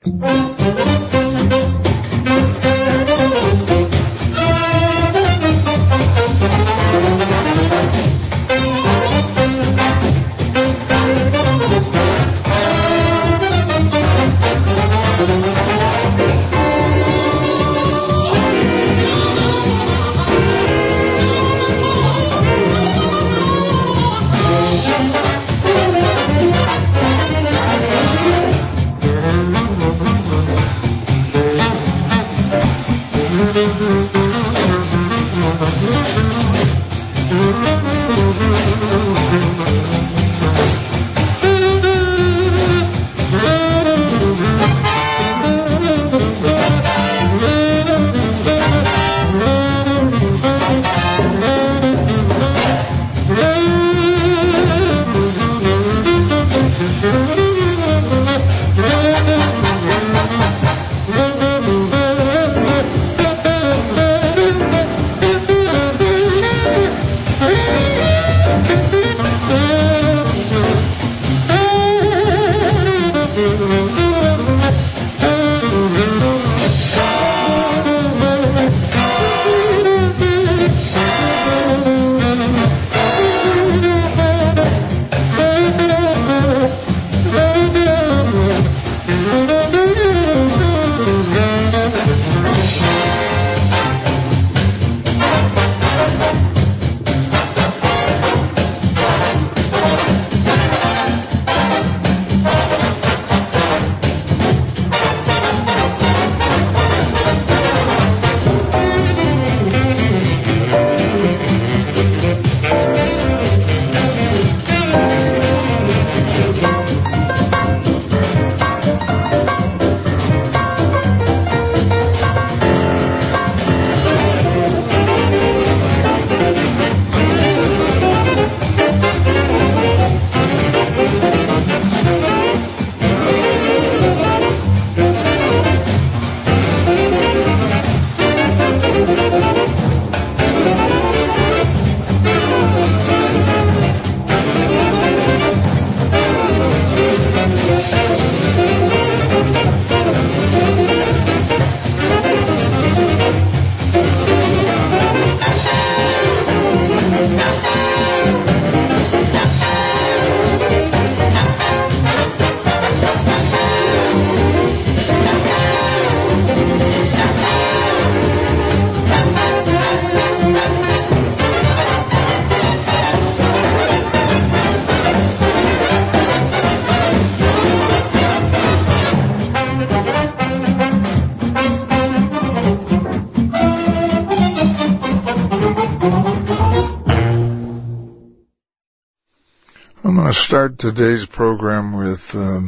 I start today's program with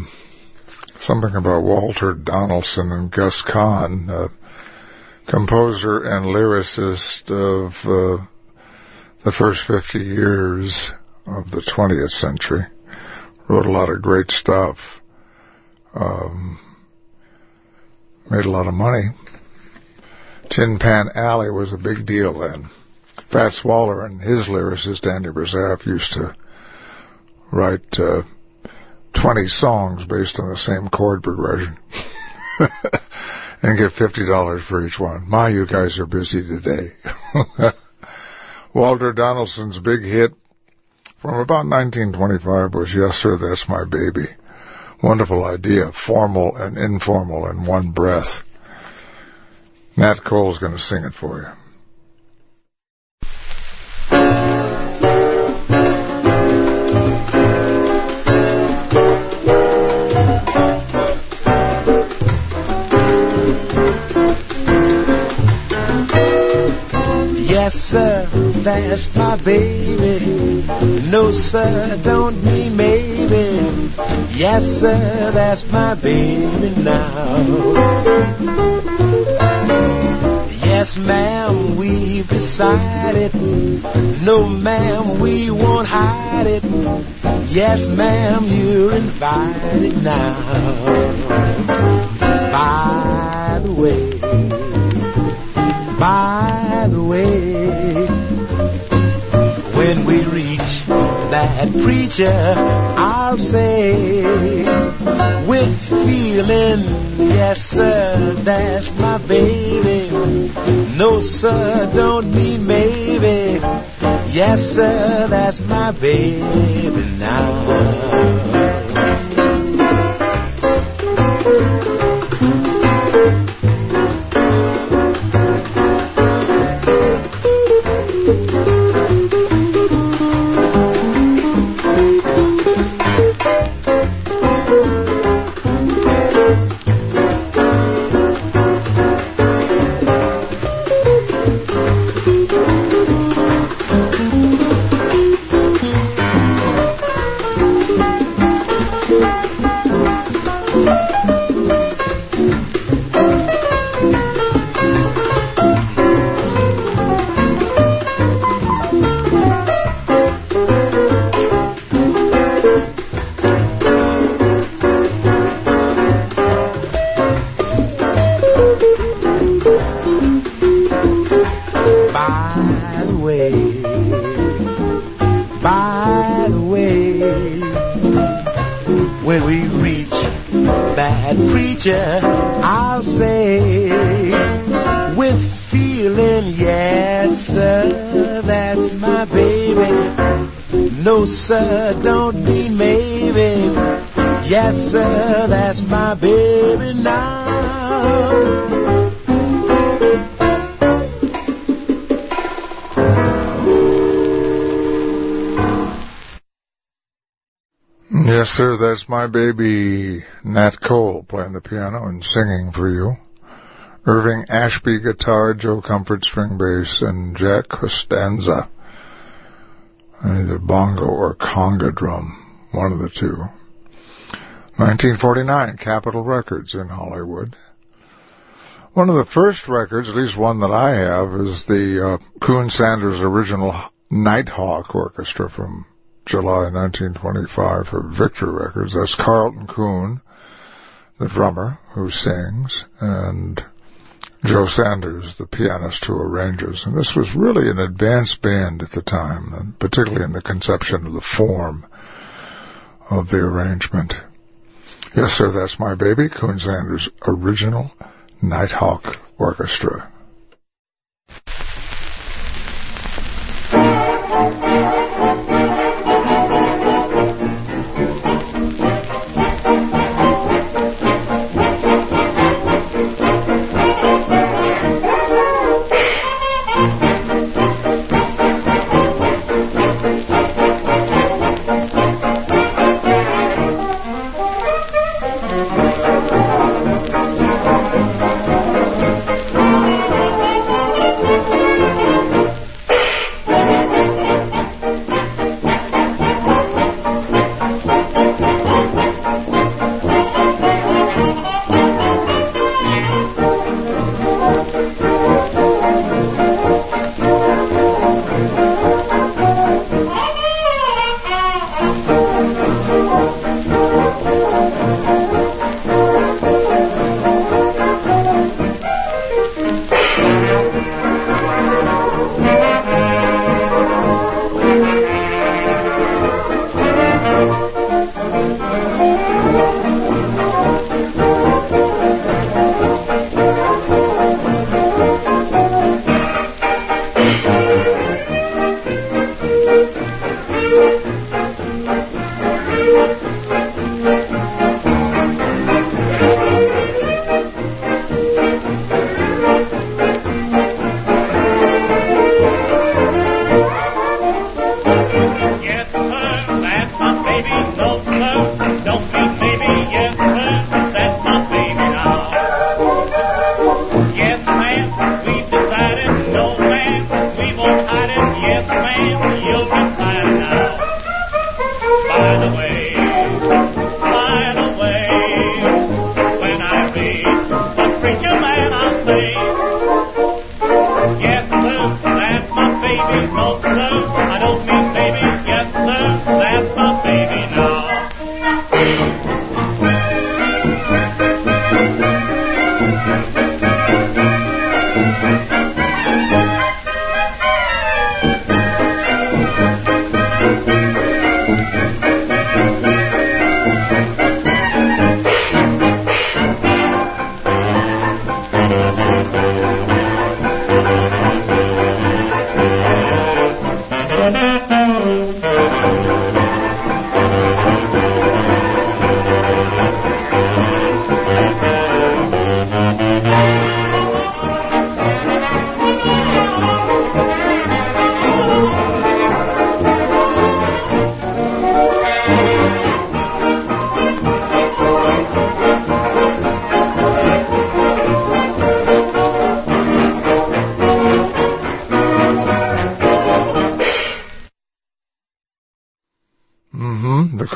something about Walter Donaldson and Gus Kahn, composer and lyricist of the first 50 years of the 20th century. Wrote a lot of great stuff. Made a lot of money. Tin Pan Alley was a big deal then. Fats Waller and his lyricist Andy Brazaff used to write 20 songs based on the same chord progression and get $50 for each one. My, you guys are busy today. Walter Donaldson's big hit from about 1925 was Yes Sir, That's My Baby. Wonderful idea, formal and informal in one breath. Nat Cole's going to sing it for you. Yes, sir, that's my baby. No, sir, don't mean maybe. Yes, sir, that's my baby now. Yes, ma'am, we've decided. No, ma'am, we won't hide it. Yes, ma'am, you're invited now. By the way, when we reach that preacher, I'll say, with feeling Yes, sir, that's my baby. No, sir, don't mean maybe. Yes, sir, that's my baby now. I'll say with feeling, yes, sir, that's my baby. No, sir, don't mean maybe. Yes, sir, that's my baby now. Yes, sir, that's my baby. Nat Cole playing the piano and singing for you. Irving Ashby guitar, Joe Comfort string bass, and Jack Costanza, either bongo or conga drum, one of the two. 1949, Capitol Records in Hollywood. One of the first records, at least one that I have, is the Coon Sanders original Nighthawk Orchestra from July 1925 for Victor Records. That's Carlton Coon, the drummer, who sings, and Joe Sanders, the pianist who arranges. And this was really an advanced band at the time, and particularly in the conception of the form of the arrangement. Yes, sir, that's my baby, Coon Sanders' original Nighthawk Orchestra.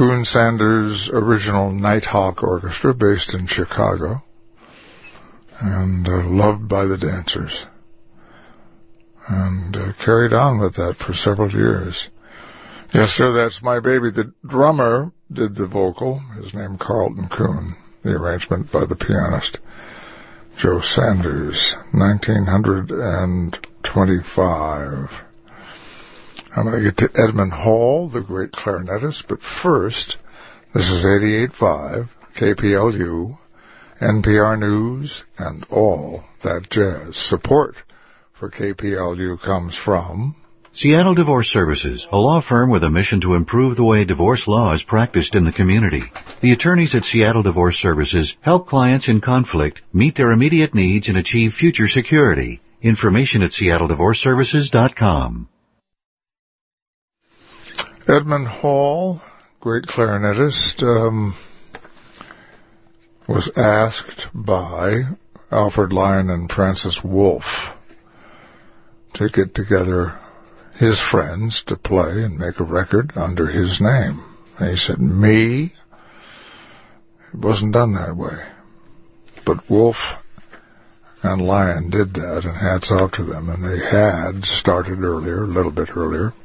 Coon Sanders' original Nighthawk Orchestra based in Chicago, and loved by the dancers, and carried on with that for several years. Yes, sir, that's my baby. The drummer did the vocal, his name Carlton Coon, the arrangement by the pianist Joe Sanders, 1925. I'm going to get to Edmund Hall, the great clarinetist, but first, this is 88.5, KPLU, NPR News, and all that jazz. Support for KPLU comes from Seattle Divorce Services, a law firm with a mission to improve the way divorce law is practiced in the community. The attorneys at Seattle Divorce Services help clients in conflict meet their immediate needs and achieve future security. Information at seattleddivorceservices.com. Edmund Hall, great clarinetist, was asked by Alfred Lyon and Francis Wolff to get together his friends to play and make a record under his name. And he said, me? It wasn't done that way. But Wolff and Lyon did that, and hats off to them. And they had started earlier, a little bit earlier,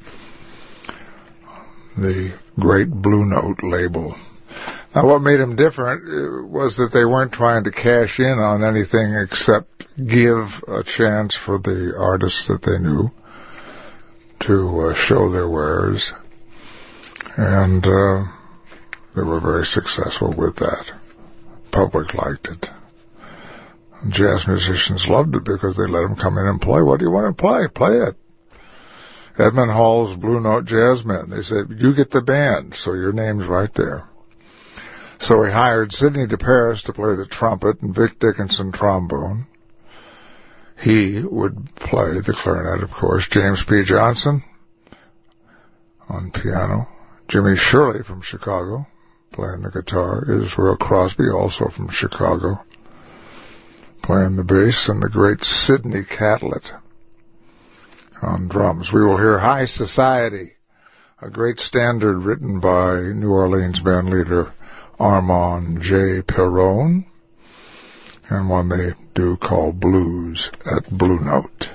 the great Blue Note label. Now, what made them different was that they weren't trying to cash in on anything except give a chance for the artists that they knew to show their wares, and they were very successful with that. Public liked it. Jazz musicians loved it because they let them come in and play. What do you want to play? Play it. Edmund Hall's Blue Note Jazzmen. They said, you get the band, so your name's right there. So he hired Sidney DeParis to play the trumpet and Vic Dickinson trombone. He would play the clarinet, of course. James P. Johnson on piano. Jimmy Shirley from Chicago playing the guitar. Israel Crosby, also from Chicago, playing the bass. And the great Sidney Catlett on drums. We will hear High Society, a great standard written by New Orleans band leader Armand J. Perron, and one they do call Blues at Blue Note.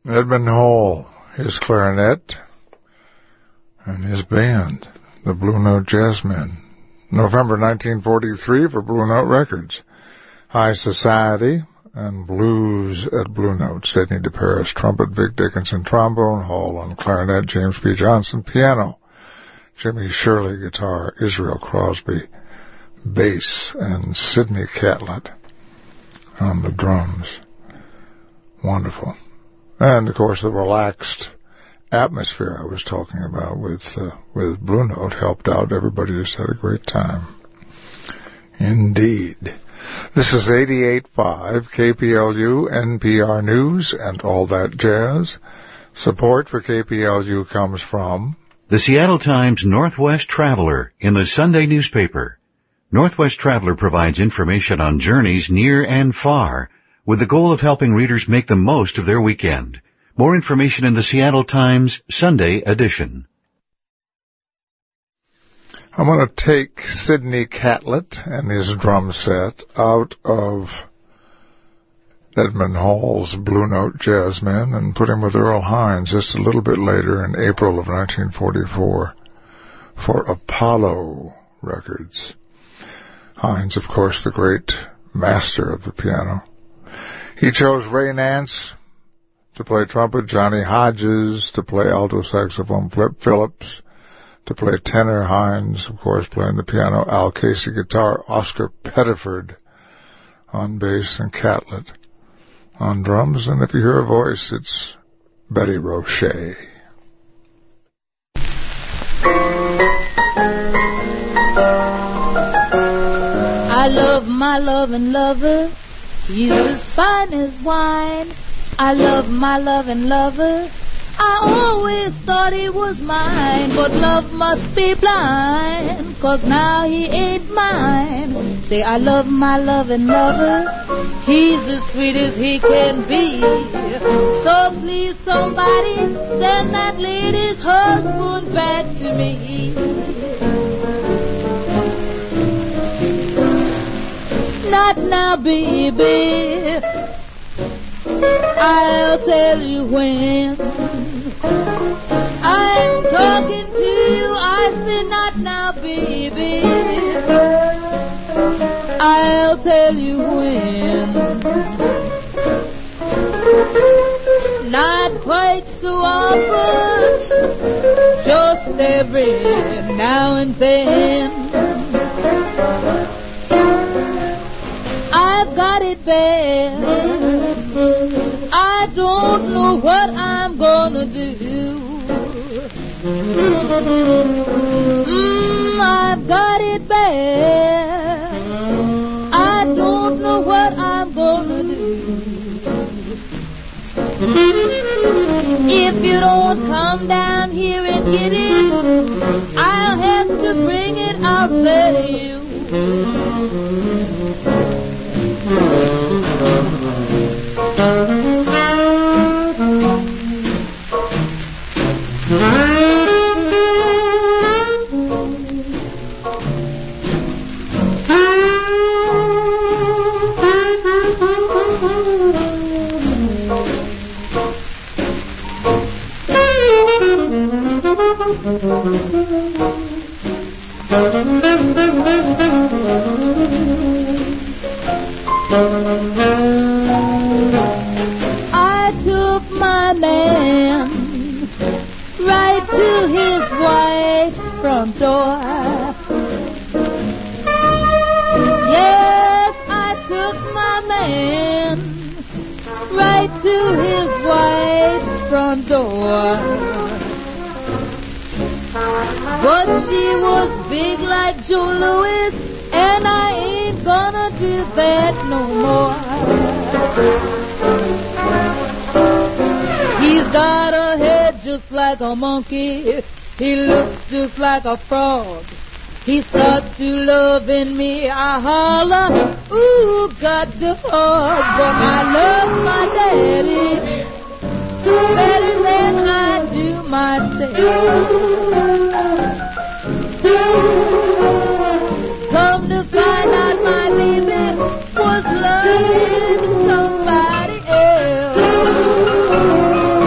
Edmund Hall, his clarinet, and his band, the Blue Note Jazzmen. November 1943 for Blue Note Records. High Society and Blues at Blue Note. Sidney DeParis, trumpet, Vic Dickinson, trombone, Hall on clarinet, James P. Johnson, piano, Jimmy Shirley, guitar, Israel Crosby, bass, and Sidney Catlett on the drums. Wonderful. And, of course, the relaxed atmosphere I was talking about with Blue Note helped out. Everybody just had a great time. Indeed. This is 88.5 KPLU, NPR News, and all that jazz. Support for KPLU comes from the Seattle Times Northwest Traveler in the Sunday newspaper. Northwest Traveler provides information on journeys near and far with the goal of helping readers make the most of their weekend. More information in the Seattle Times Sunday edition. I'm going to take Sidney Catlett and his drum set out of Edmund Hall's Blue Note Jazzmen and put him with Earl Hines just a little bit later in April of 1944 for Apollo Records. Hines, of course, the great master of the piano. He chose Ray Nance to play trumpet, Johnny Hodges to play alto saxophone, Flip Phillips to play tenor, Hines, of course, playing the piano, Al Casey guitar, Oscar Pettiford on bass, and Catlett on drums. And if you hear a voice, it's Betty Roche. I love my loving lover, he's as fine as wine. I love my loving lover, I always thought he was mine. But love must be blind, 'cause now he ain't mine. Say I love my loving lover, he's as sweet as he can be. So please somebody send that lady's husband back to me. Not now, baby, I'll tell you when. I'm talking to you, I say not now, baby, I'll tell you when. Not quite so often, just every now and then. I've got it bad, I don't know what I'm gonna do. I've got it bad, I don't know what I'm gonna do. If you don't come down here and get it, I'll have to bring it out there to you. I took my man right to his wife's front door. Yes, I took my man right to his wife's front door. But she was big like Joe Louis, and I ain't gonna do that no more. He's got a head just like a monkey, he looks just like a frog. He starts to loving me, I holler, ooh, got the hug. But I love my daddy better than I do myself. Come to find out my baby was loving somebody else.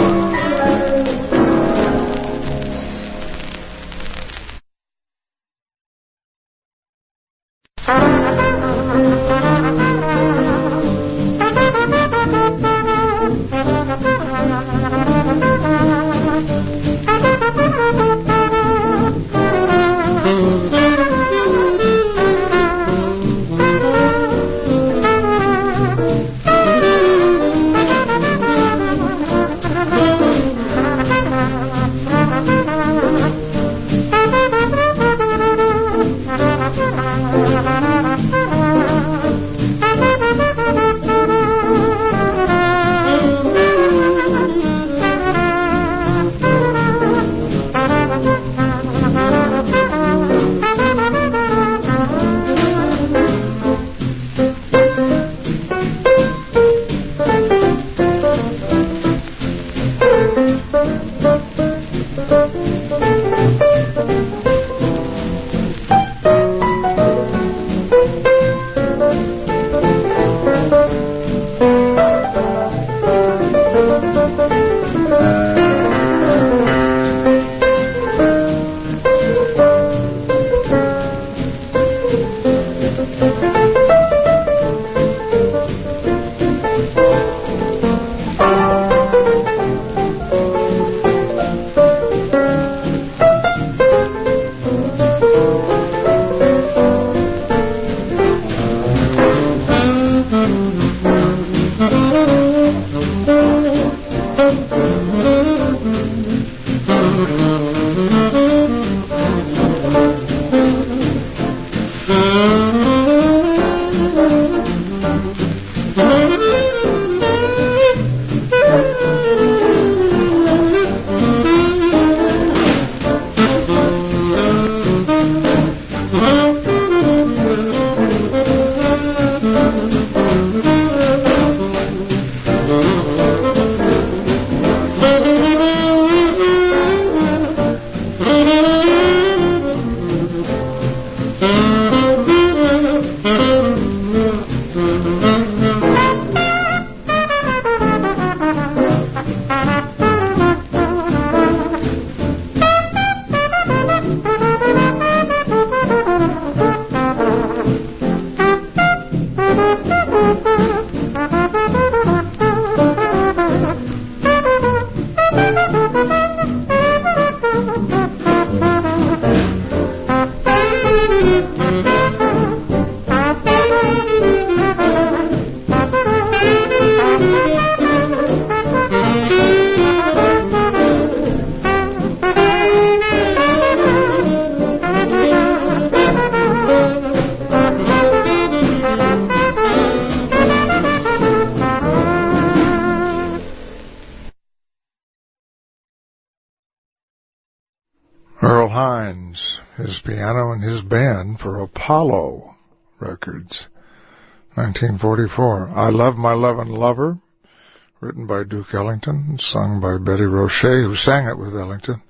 Earl Hines, his piano and his band for Apollo Records, 1944. I Love My Lovin' Lover, written by Duke Ellington, sung by Betty Roche, who sang it with Ellington.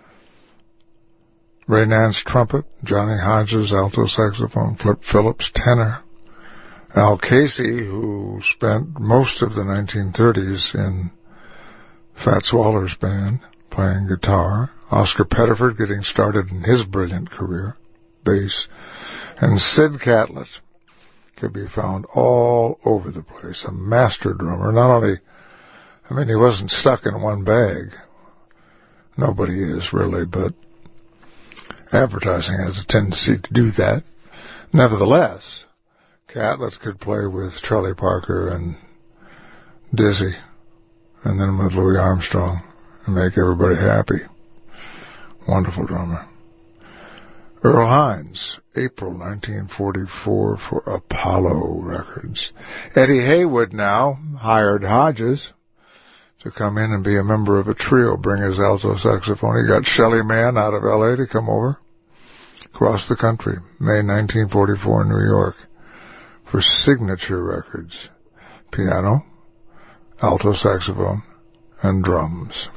Ray Nance, trumpet, Johnny Hodges, alto saxophone, Flip Phillips, tenor, Al Casey, who spent most of the 1930s in Fats Waller's band, playing guitar, Oscar Pettiford getting started in his brilliant career, bass, and Sid Catlett could be found all over the place, a master drummer. Not only, he wasn't stuck in one bag. Nobody is, really, but advertising has a tendency to do that. Nevertheless, Catlett could play with Charlie Parker and Dizzy, and then with Louis Armstrong, and make everybody happy. Wonderful drummer. Earl Hines, April 1944 for Apollo Records. Eddie Haywood now hired Hodges to come in and be a member of a trio, bring his alto saxophone. He got Shelly Manne out of L.A. to come over, across the country, May 1944 in New York, for Signature Records, piano, alto saxophone, and drums.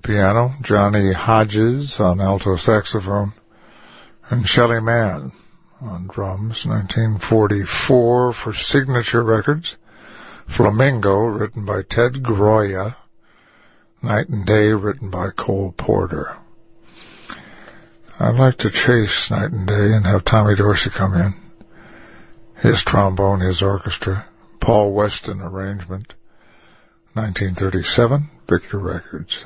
piano, Johnny Hodges on alto saxophone, and Shelly Manne on drums. 1944 for Signature Records, Flamingo, written by Ted Groya, Night and Day, written by Cole Porter. I'd like to chase Night and Day and have Tommy Dorsey come in. His trombone, his orchestra, Paul Weston arrangement, 1937, Victor Records.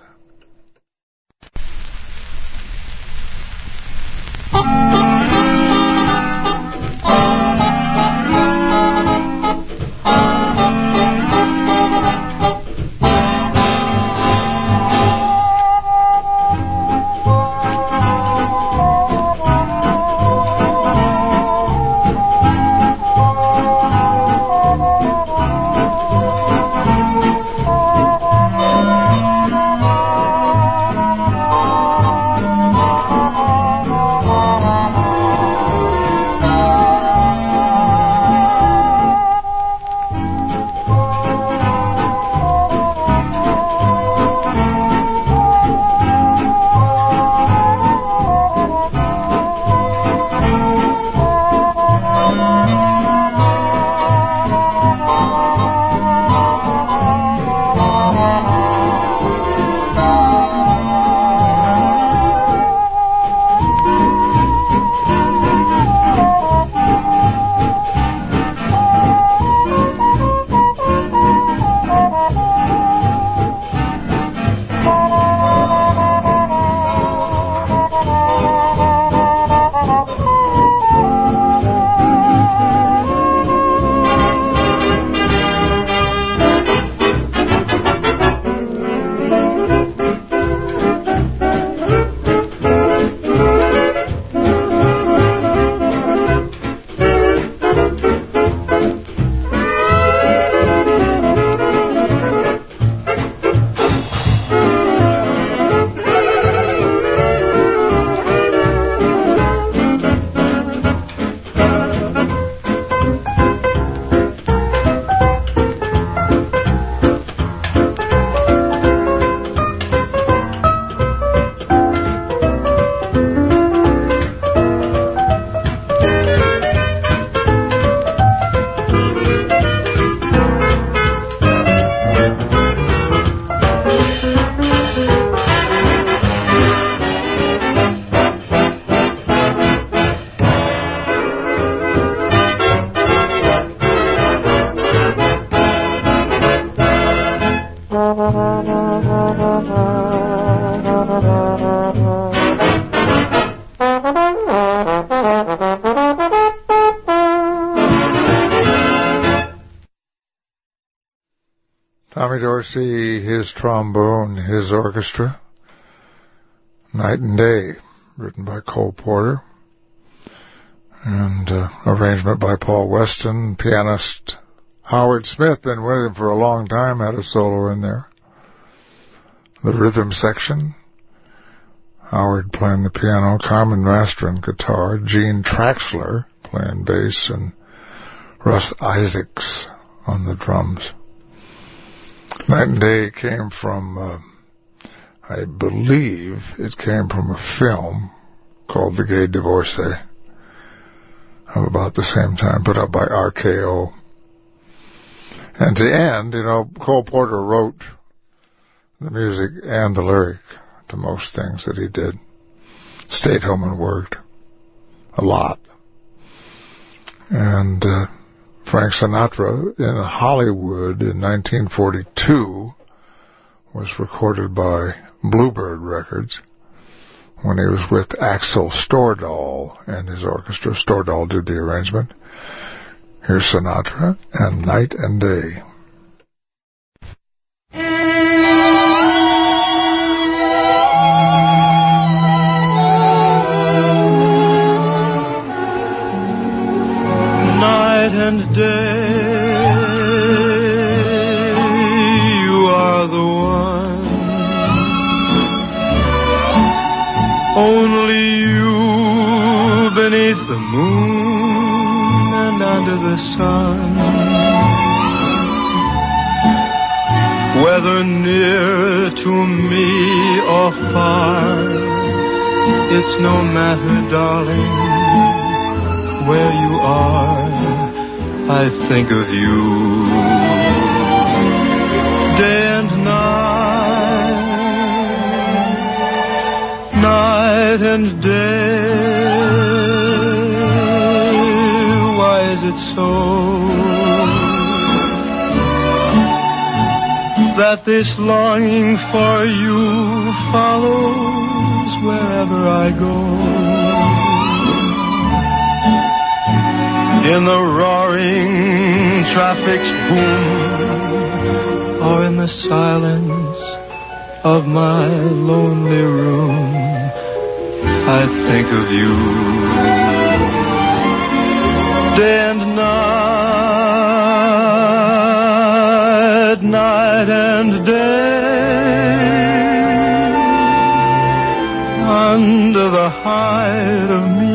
Tommy Dorsey, his trombone, his orchestra, Night and Day, written by Cole Porter, and arrangement by Paul Weston. Pianist Howard Smith, been with him for a long time, had a solo in there. The rhythm section, Howard playing the piano, Carmen Mastron guitar, Gene Traxler playing bass, and Russ Isaacs on the drums. Night and Day came from, I believe it came from a film called The Gay Divorcee of about the same time, put up by RKO. And to end, Cole Porter wrote the music and the lyric to most things that he did. Stayed home and worked a lot. And Frank Sinatra in Hollywood in 1942 was recorded by Bluebird Records when he was with Axel Stordahl and his orchestra. Stordahl did the arrangement. Here's Sinatra and Night and Day. Night and day, you are the one. Only you beneath the moon and under the sun. Whether near to me or far, it's no matter, darling, where you are, I think of you day and night, night and day. Why is it so that this longing for you follows wherever I go? In the roaring traffic's boom, or in the silence of my lonely room, I think of you day and night, night and day, under the hide of me.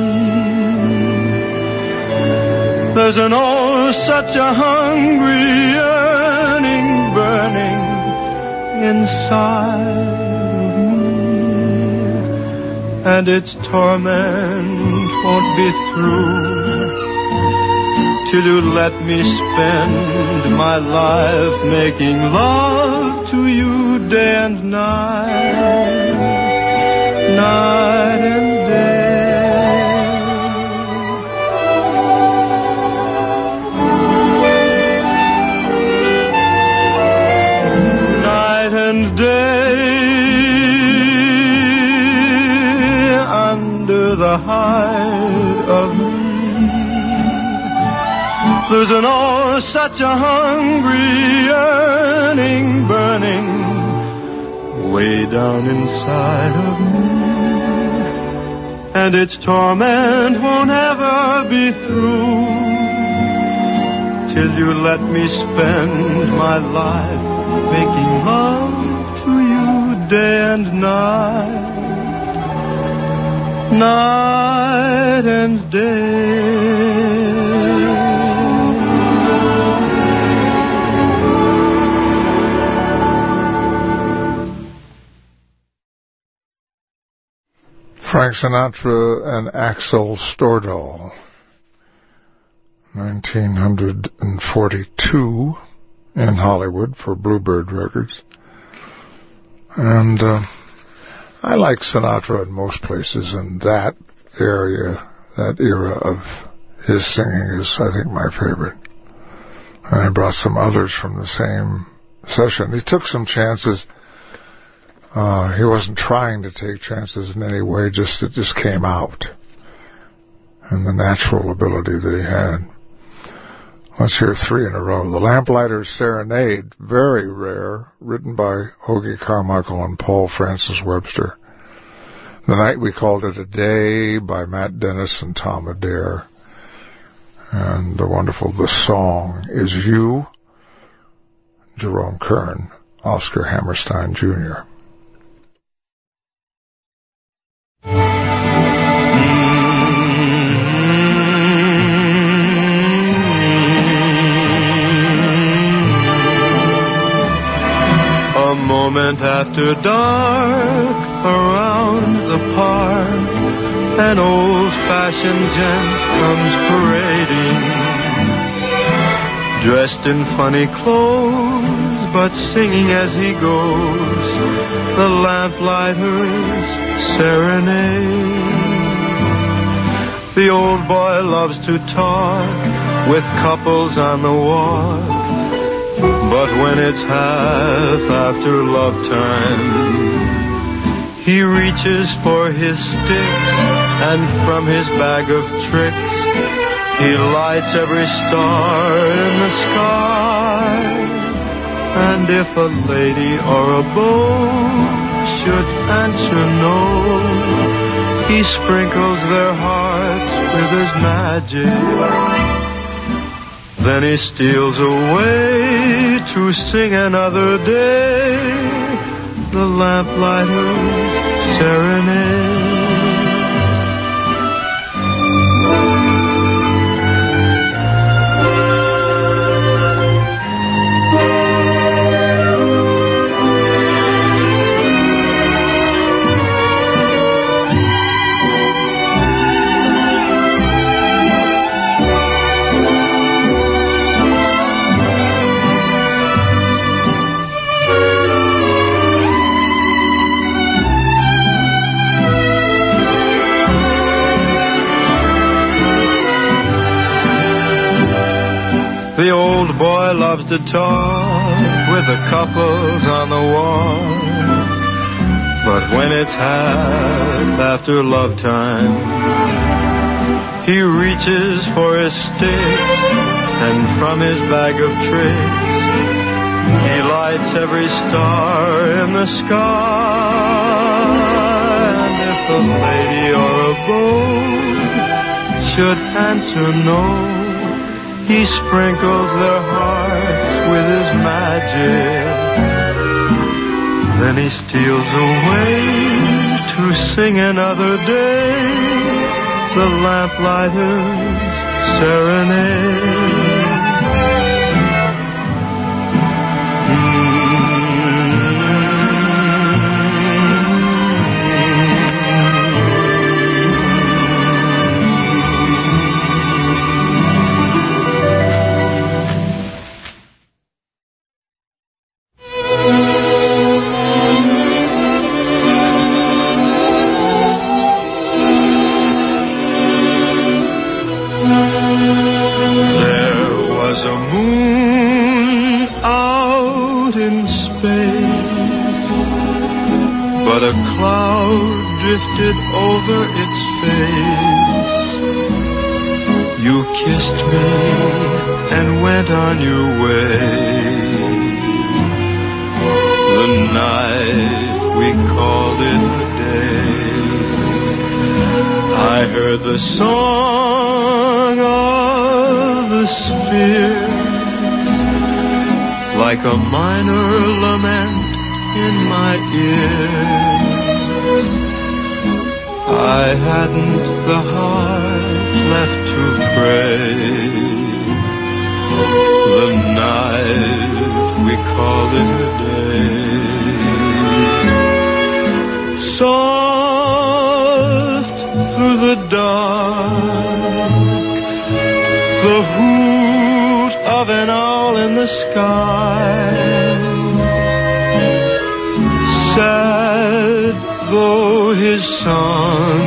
There's an oh, such a hungry yearning burning inside of me, and its torment won't be through till you let me spend my life making love to you day and night, night and day. Night and day, under the hide of me. There's an oh, such a hungry yearning burning way down inside of me, and its torment won't ever be through till you let me spend my life making love to you day and night, night and day. Frank Sinatra and Axel Stordahl, 1942 in Hollywood for Bluebird Records. And I like Sinatra in most places, and that area, that era of his singing is, I think, my favorite. And I brought some others from the same session. He took some chances. He wasn't trying to take chances in any way, it just came out. And the natural ability that he had. Let's hear three in a row. The Lamplighter's Serenade, very rare, written by Hoagy Carmichael and Paul Francis Webster. The Night We Called It a Day by Matt Dennis and Tom Adair. And the wonderful The Song Is You, Jerome Kern, Oscar Hammerstein Jr. A moment after dark, around the park, an old-fashioned gent comes parading, dressed in funny clothes, but singing as he goes, the Lamplighter's Serenade. The old boy loves to talk with couples on the walk, but when it's half after love time, he reaches for his sticks, and from his bag of tricks, he lights every star in the sky. And if a lady or a beau should answer no, he sprinkles their hearts with his magic. Then he steals away to sing another day, the Lamplighter's Serenade. The old boy loves to talk with the couples on the wall. But when it's half after love time, he reaches for his sticks, and from his bag of tricks, he lights every star in the sky. And if a lady or a beau should answer no, he sprinkles their hearts with his magic. Then he steals away to sing another day the lamplighter's serenade. But a cloud drifted over its face. You kissed me and went on your way. The night we called it a day. I heard the song of the spheres, like a minor lament in my ears. I hadn't the heart left to pray. The night we called it a day. Soft through the dark, the hoot of an owl in the sky. Sad though his song,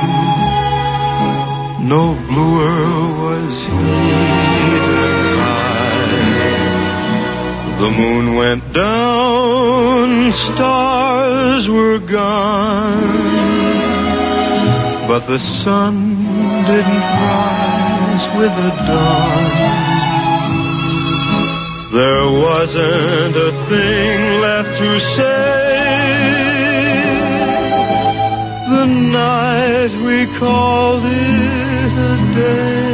no bluer was he than I. The moon went down, stars were gone, but the sun didn't rise with the dawn. There wasn't a thing left to say. The night we called it a day.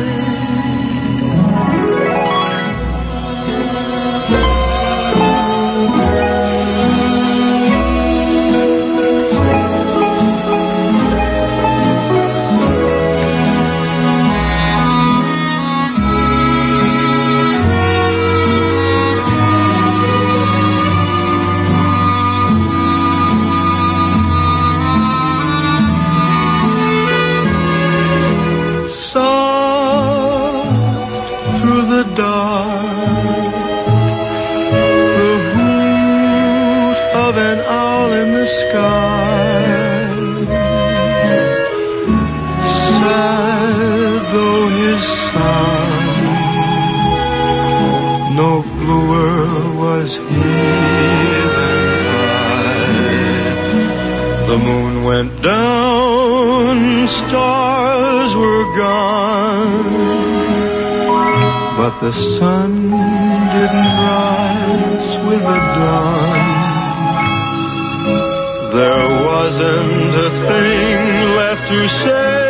The moon went down, stars were gone, but the sun didn't rise with the dawn. There wasn't a thing left to say.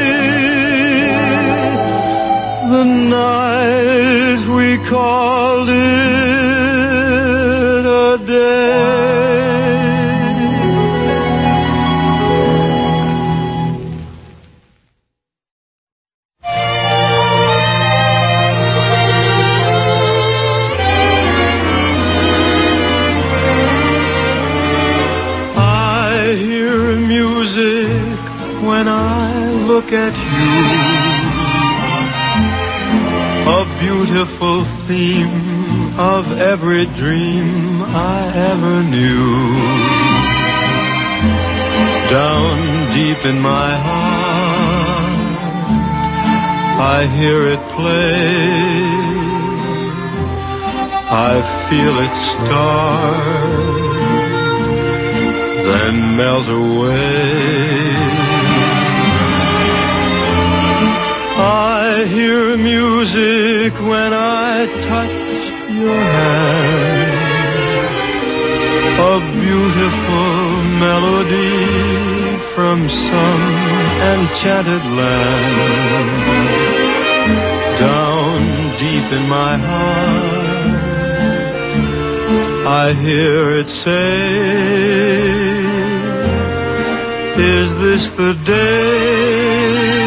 The night we called it a day. Look at you, a beautiful theme of every dream I ever knew. Down deep in my heart, I hear it play. I feel it start, then melt away. I hear music when I touch your hand, a beautiful melody from some enchanted land. Down deep in my heart, I hear it say, is this the day?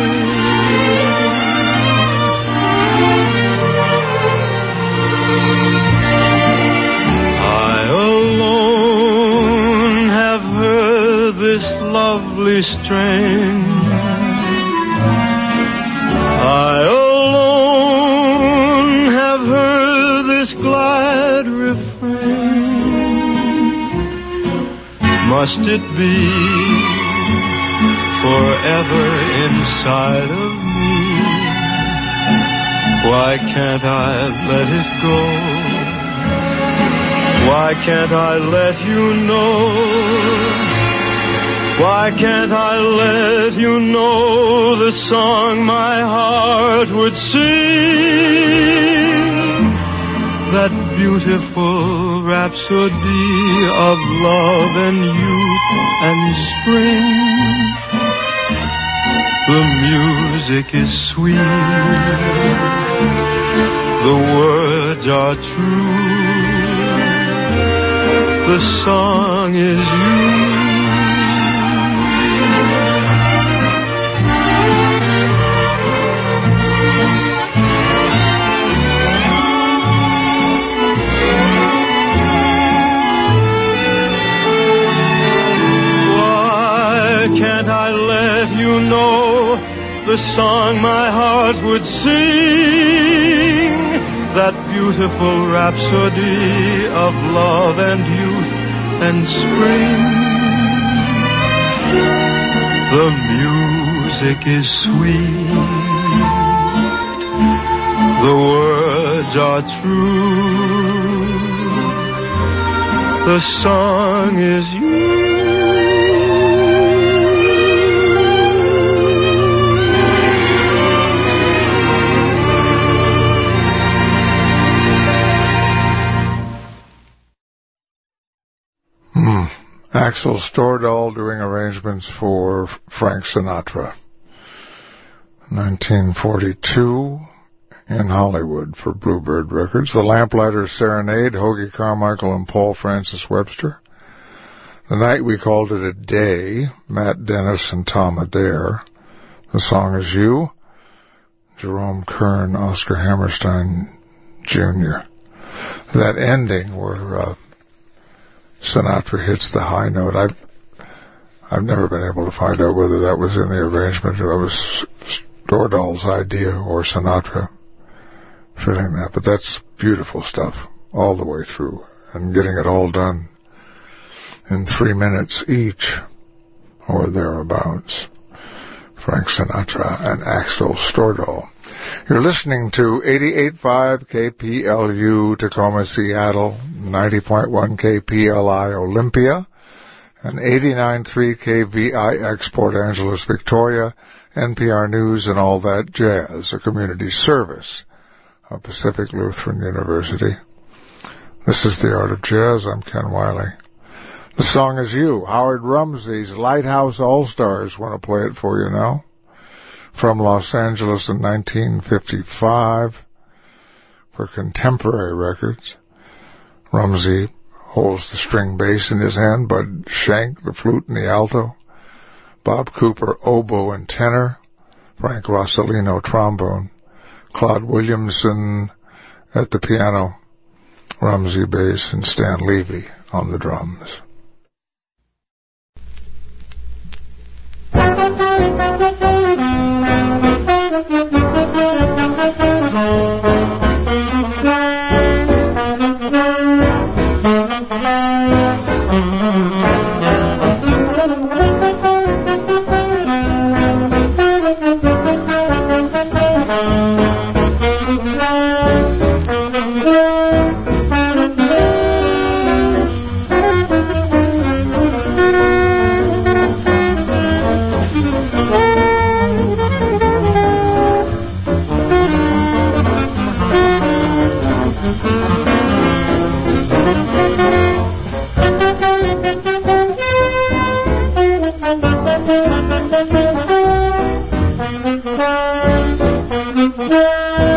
This lovely strain, I alone have heard this glad refrain. Must it be forever inside of me? Why can't I let it go? Why can't I let you know? Why can't I let you know the song my heart would sing? That beautiful rhapsody of love and youth and spring. The music is sweet, the words are true, the song is you. Can't I let you know the song my heart would sing? That beautiful rhapsody of love and youth and spring. The music is sweet, the words are true, the song is you. Axel Stordahl doing arrangements for Frank Sinatra. 1942 in Hollywood for Bluebird Records. The Lamplighter's Serenade, Hoagy Carmichael and Paul Francis Webster. The Night We Called It a Day, Matt Dennis and Tom Adair. The Song Is You, Jerome Kern, Oscar Hammerstein Jr. That ending where Sinatra hits the high note. I've never been able to find out whether that was in the arrangement or it was Stordahl's idea or Sinatra filling that. But that's beautiful stuff all the way through, and getting it all done in 3 minutes each or thereabouts. Frank Sinatra and Axel Stordahl. You're listening to 88.5 KPLU Tacoma, Seattle, 90.1 KPLI Olympia, and 89.3 KVIX Port Angeles, Victoria, NPR News and All That Jazz, a community service of Pacific Lutheran University. This is The Art of Jazz. I'm Ken Wiley. The Song Is You. Howard Rumsey's Lighthouse All-Stars want to play it for you now. From Los Angeles in 1955 for Contemporary Records. Rumsey holds the string bass in his hand, Bud Shank the flute and the alto, Bob Cooper oboe and tenor, Frank Rossellino trombone, Claude Williamson at the piano, Rumsey bass, and Stan Levy on the drums.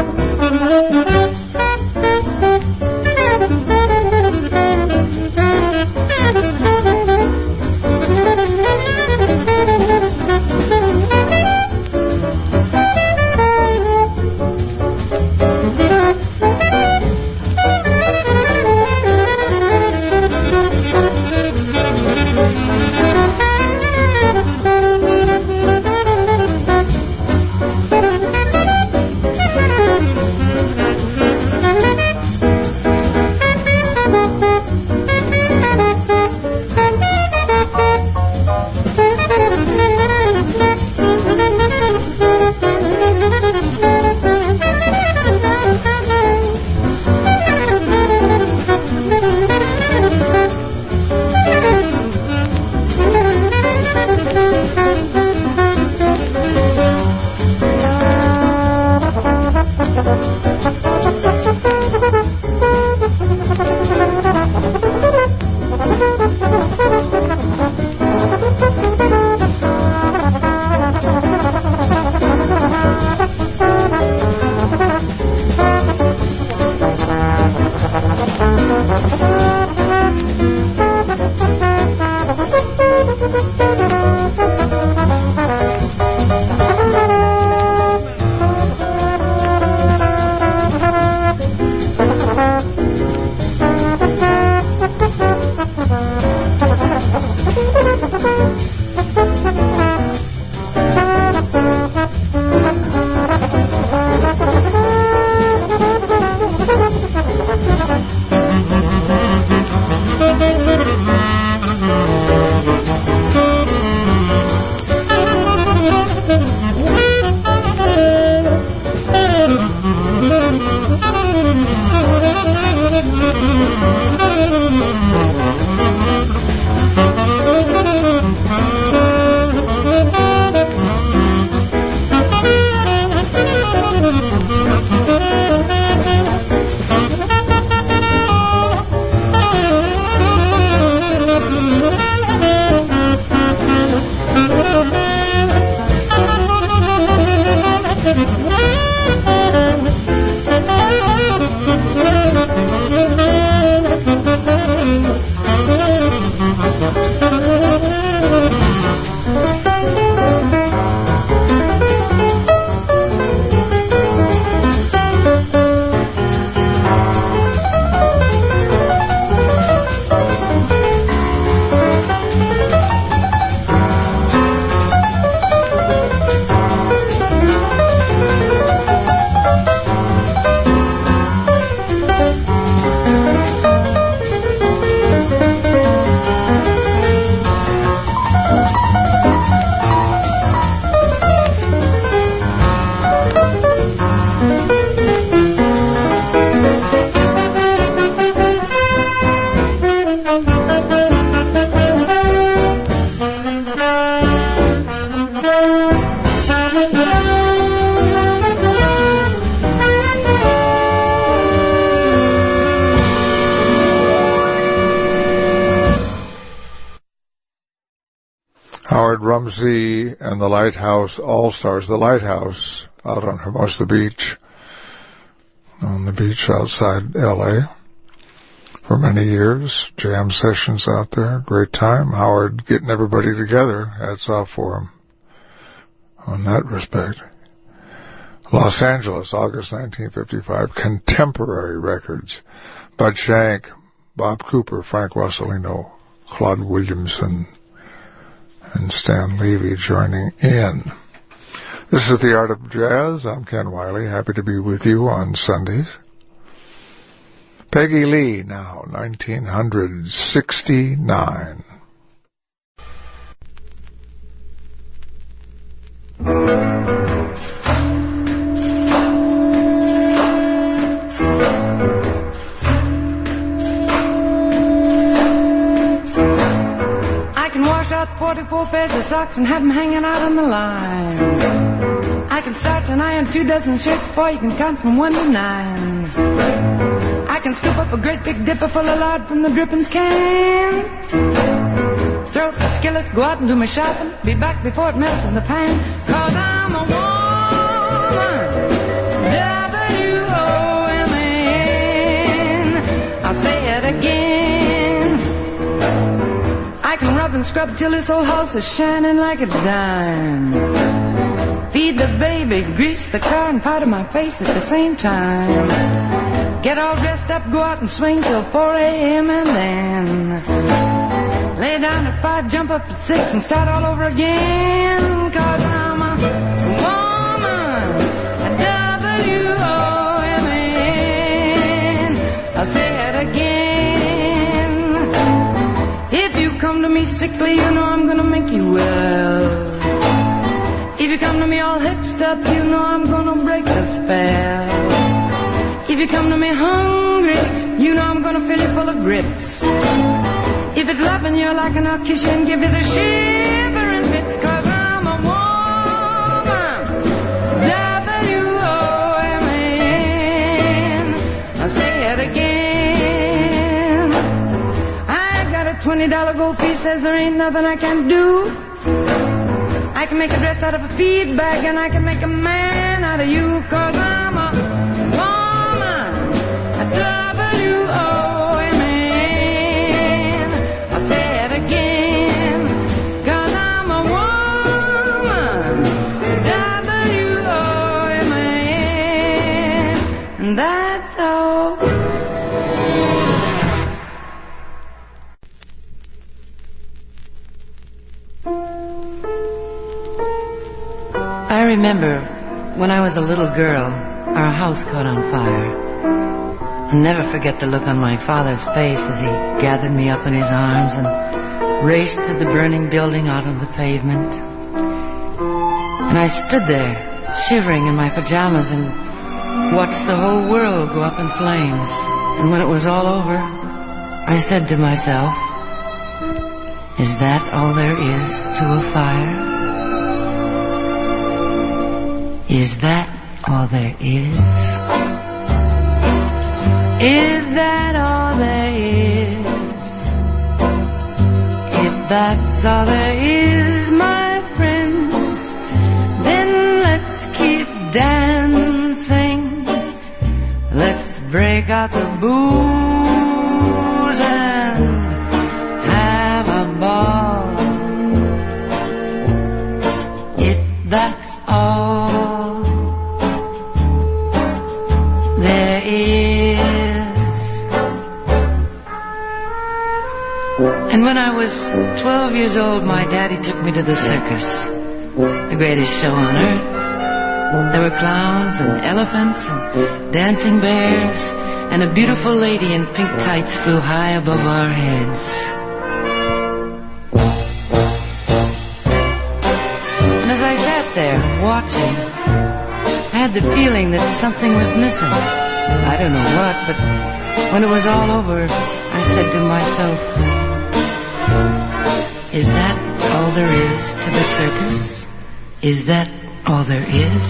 Howard Rumsey and the Lighthouse All-Stars. The Lighthouse out on Hermosa Beach, on the beach outside L.A. for many years. Jam sessions out there. Great time. Howard getting everybody together. Hats off for him on that respect. Los Angeles, August 1955. Contemporary records. Bud Shank, Bob Cooper, Frank Russolino, Claude Williamson, and Stan Levy joining in. This is The Art of Jazz. I'm Ken Wiley, happy to be with you on Sundays. Peggy Lee now, 1969. I can wash out 44 pairs of socks and have them hanging out on the line. I can starch and iron 2 dozen shirts before you can count from 1 to 9. I can scoop up a great big dipper full of lard from the drippings can. Throw up the skillet, go out and do my shopping, be back before it melts in the pan. 'Cause I'm a woman, and scrub till this old house is shining like a dime. Feed the baby, grease the car, and powder my face at the same time. Get all dressed up, go out and swing till 4 a.m. and then lay down at 5, jump up at 6 and start all over again. 'Cause I'm a woman, a W-O-M-A-N. I'll say it again. If you come to me sickly, you know I'm gonna make you well. If you come to me all hitched up, you know I'm gonna break the spell. If you come to me hungry, you know I'm gonna fill you full of grits. If it's loving you like an I'll kiss you and give you the shivering fits. 'Cause I'm a woman, W-O-M-A-N. I'll say it again. I got a $20 gold piece, says there ain't nothing I can't do. I can make a dress out of a feed bag, and I can make a man out of you. 'Cause I'm a woman, a W-O-M-A-N. I'll say it again. 'Cause I'm a woman, W-O-M-A-N. And that's all. I remember when I was a little girl, our house caught on fire. I'll never forget the look on my father's face as he gathered me up in his arms and raced to the burning building out on the pavement. And I stood there, shivering in my pajamas, and watched the whole world go up in flames. And when it was all over, I said to myself, is that all there is to a fire? Is that all there is? Is that all there is? If that's all there is, my friends, then let's keep dancing. Let's break out the booze and have a ball. If that's all there is. And when I was 12 years old, my daddy took me to the circus, the greatest show on earth. There were clowns and elephants and dancing bears, and a beautiful lady in pink tights flew high above our heads. And as I sat there watching, I had the feeling that something was missing. I don't know what, but when it was all over, I said to myself, is that all there is to the circus? Is that all there is?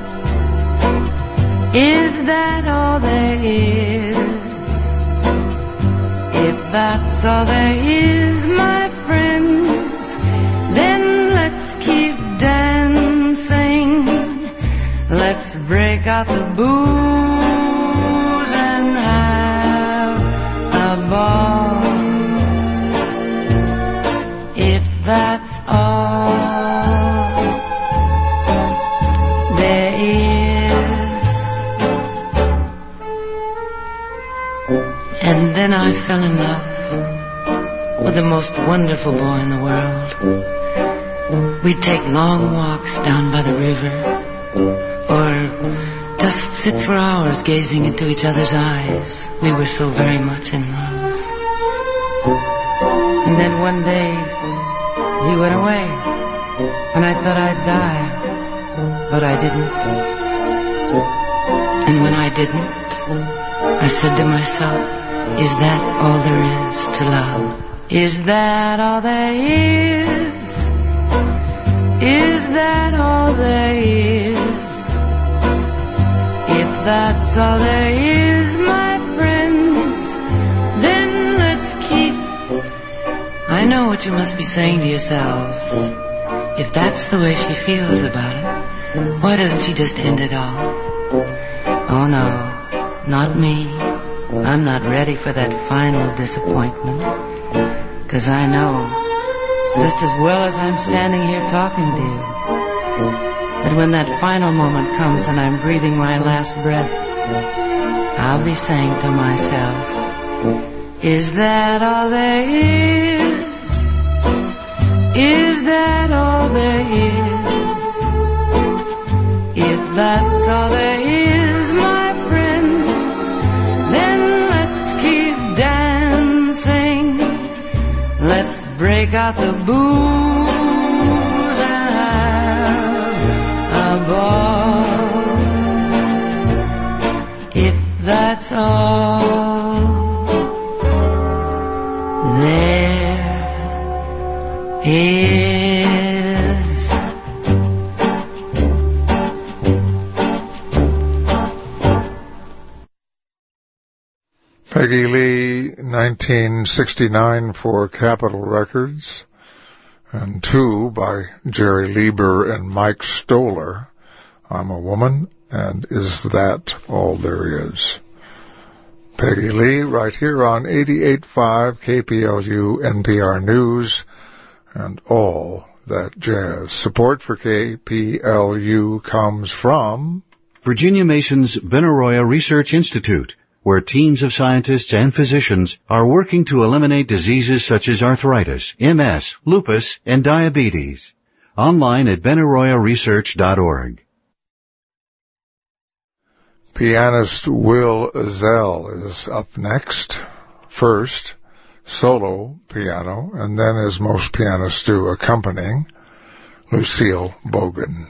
Is that all there is? If that's all there is, my friends, then let's keep dancing. Let's break out the booze and have a ball. If that's all there is. And then I fell in love with the most wonderful boy in the world. We'd take long walks down by the river, or just sit for hours gazing into each other's eyes. We were so very much in love. And then one day, he went away, and I thought I'd die, but I didn't. And when I didn't, I said to myself, is that all there is to love? Is that all there is? Is that all there is? If that's all there is, my friends, then let's keep. I know what you must be saying to yourselves. If that's the way she feels about it, why doesn't she just end it all? Oh no, not me. I'm not ready for that final disappointment. 'Cause I know just as well as I'm standing here talking to you. That when that final moment comes and I'm breathing my last breath, I'll be saying to myself, is that all there is? Is that all there is? If that's all there is, my friends, then let's keep dancing. Let's break out the booze and have a ball. If that's all there is. Peggy Lee, 1969 for Capitol Records, and two by Jerry Lieber and Mike Stoller, I'm a Woman, and Is That All There Is? Peggy Lee, right here on 88.5 KPLU NPR News, and all that jazz. Support for KPLU comes from Virginia Mason's Benaroya Research Institute, where teams of scientists and physicians are working to eliminate diseases such as arthritis, MS, lupus, and diabetes. Online at benaroyaresearch.org. Pianist Will Zell is up next. First, solo piano, and then, as most pianists do, accompanying Lucille Bogan.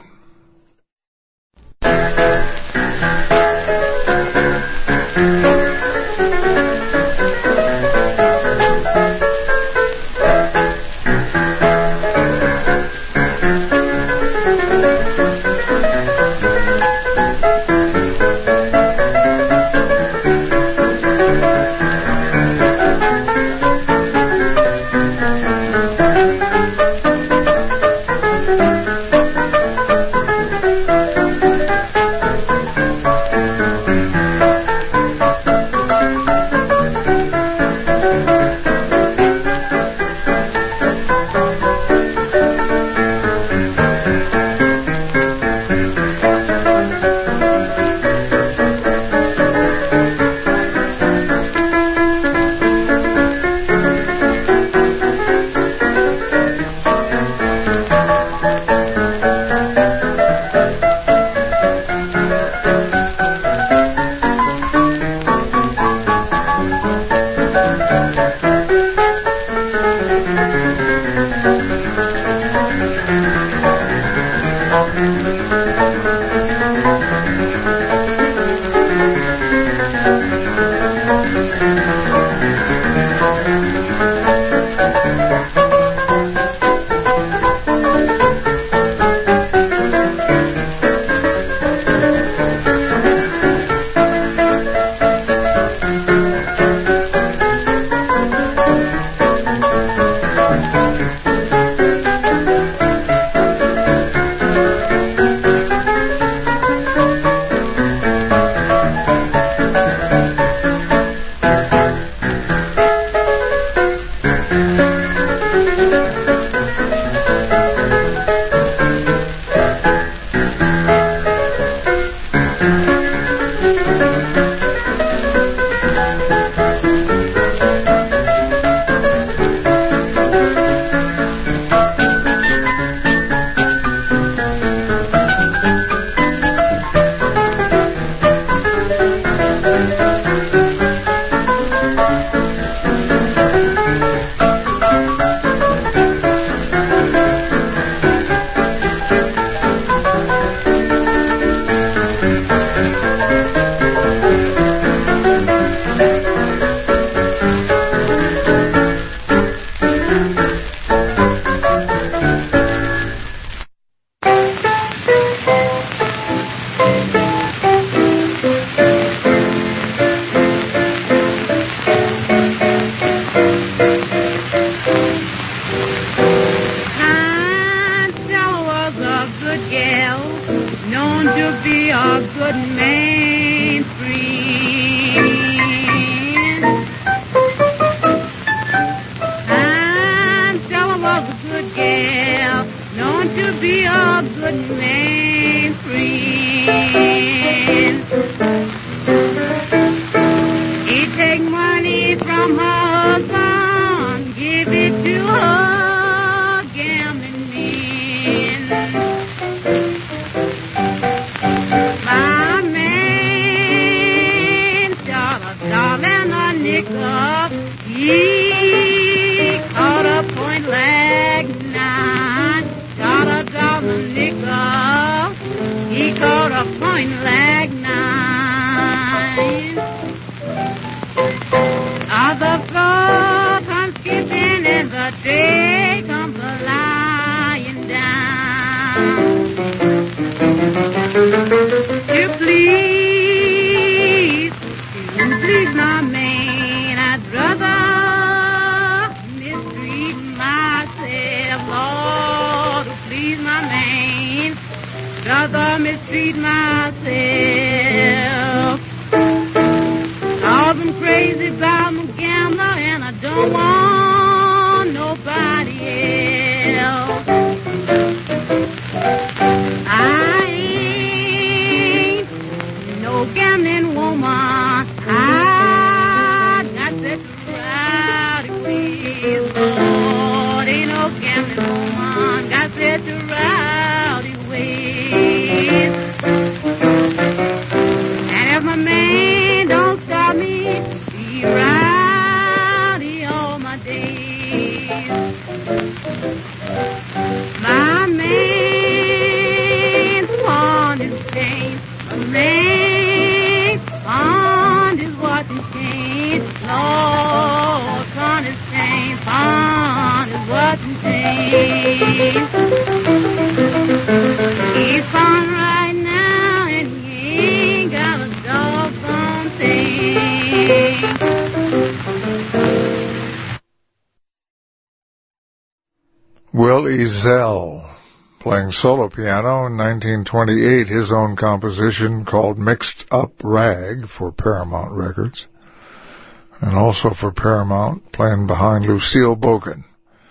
Dominica. He caught a point leg nine. Got a Dominica. He caught a point leg nine. The floor comes skipping and the day comes lying down. To please my man, I'd rather mistreat myself. Lord, to please my man, rather mistreat myself. Cause I'm crazy about my gambler and I don't want nobody else. I ain't no gambling woman. I got that rowdy ways, Lord. Ain't no gambling woman. Got that rowdy ways. And if my man don't stop me, be rowdy all my days. My man pawned his chain. My man pawned his watch and chain. Lord, pawned his chain. Pawned his watch and chain. He's pawned right now and he ain't got a doggone thing. Will Ezell, playing solo piano in 1928, his own composition called Mixed Up Rag for Paramount Records, and also for Paramount, playing behind Lucille Bogan,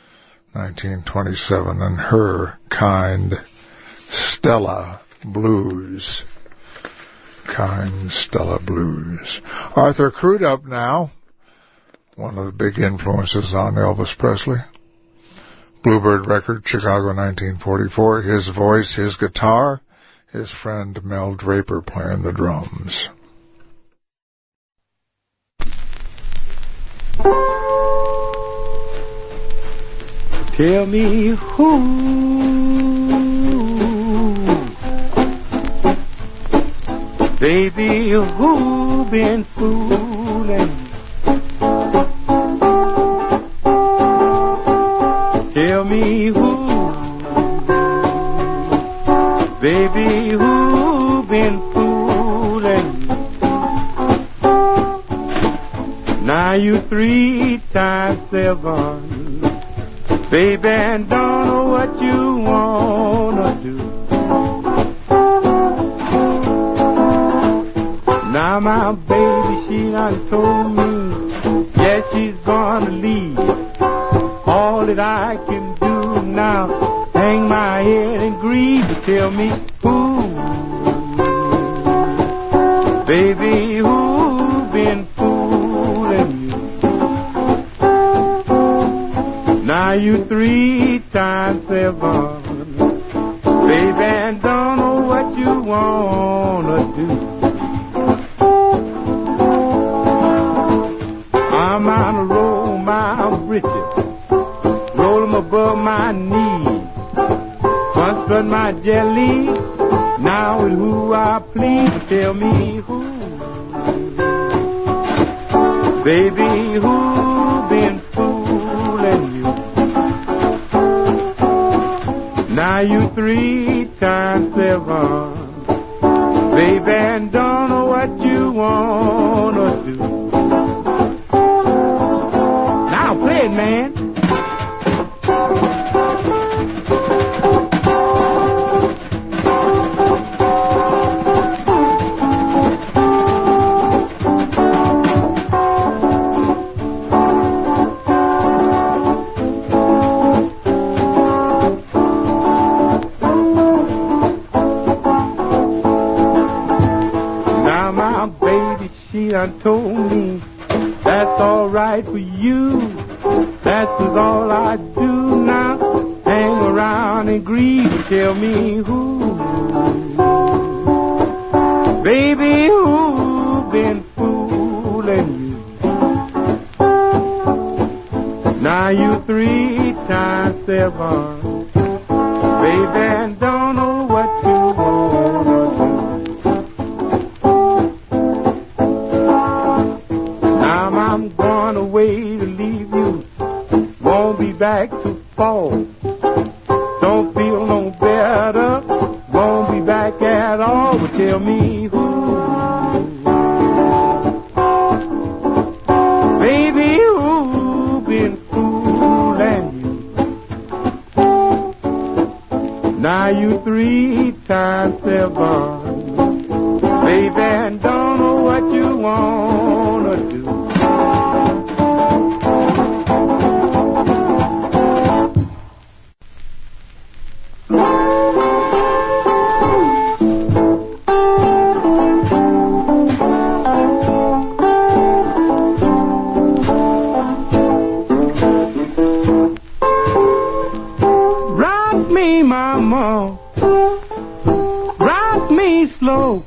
1927, and her Kind Stella Blues. Kind Stella Blues. Arthur Crudup now, one of the big influences on Elvis Presley. Bluebird record, Chicago 1944, his voice, his guitar, his friend Mel Draper playing the drums. Tell me who baby, who been fooling? Tell me who, baby, who been fooling? Now you 3 times 7, baby, and don't know what you wanna do. Now my baby, she done told me, yes, she's gonna leave. All that I can do now, hang my head and grieve. Tell me who, baby, who been fooling you? Now you 3 times 7, baby, and don't know what you wanna do. I'm gonna roll my britches, roll them above my knees. Once got my jelly, now with who I please. Tell me who, baby, who been fooling you? Now you 3 times 7, baby, and don't know what you wanna do. Now play it, man. She done told me that's all right for you. That's all I do now. Hang around and grieve. Tell me who, baby, who been fooling you? 7. Baby, and don't know what you wanna do. Now I'm going away to leave you. Won't be back to fall. Don't feel no better. Won't be back at all. But tell me who. Baby, who been fooling you? Now you 3 times 7. Baby, and don't know what you wanna do. Rock me, mama, rock me slow.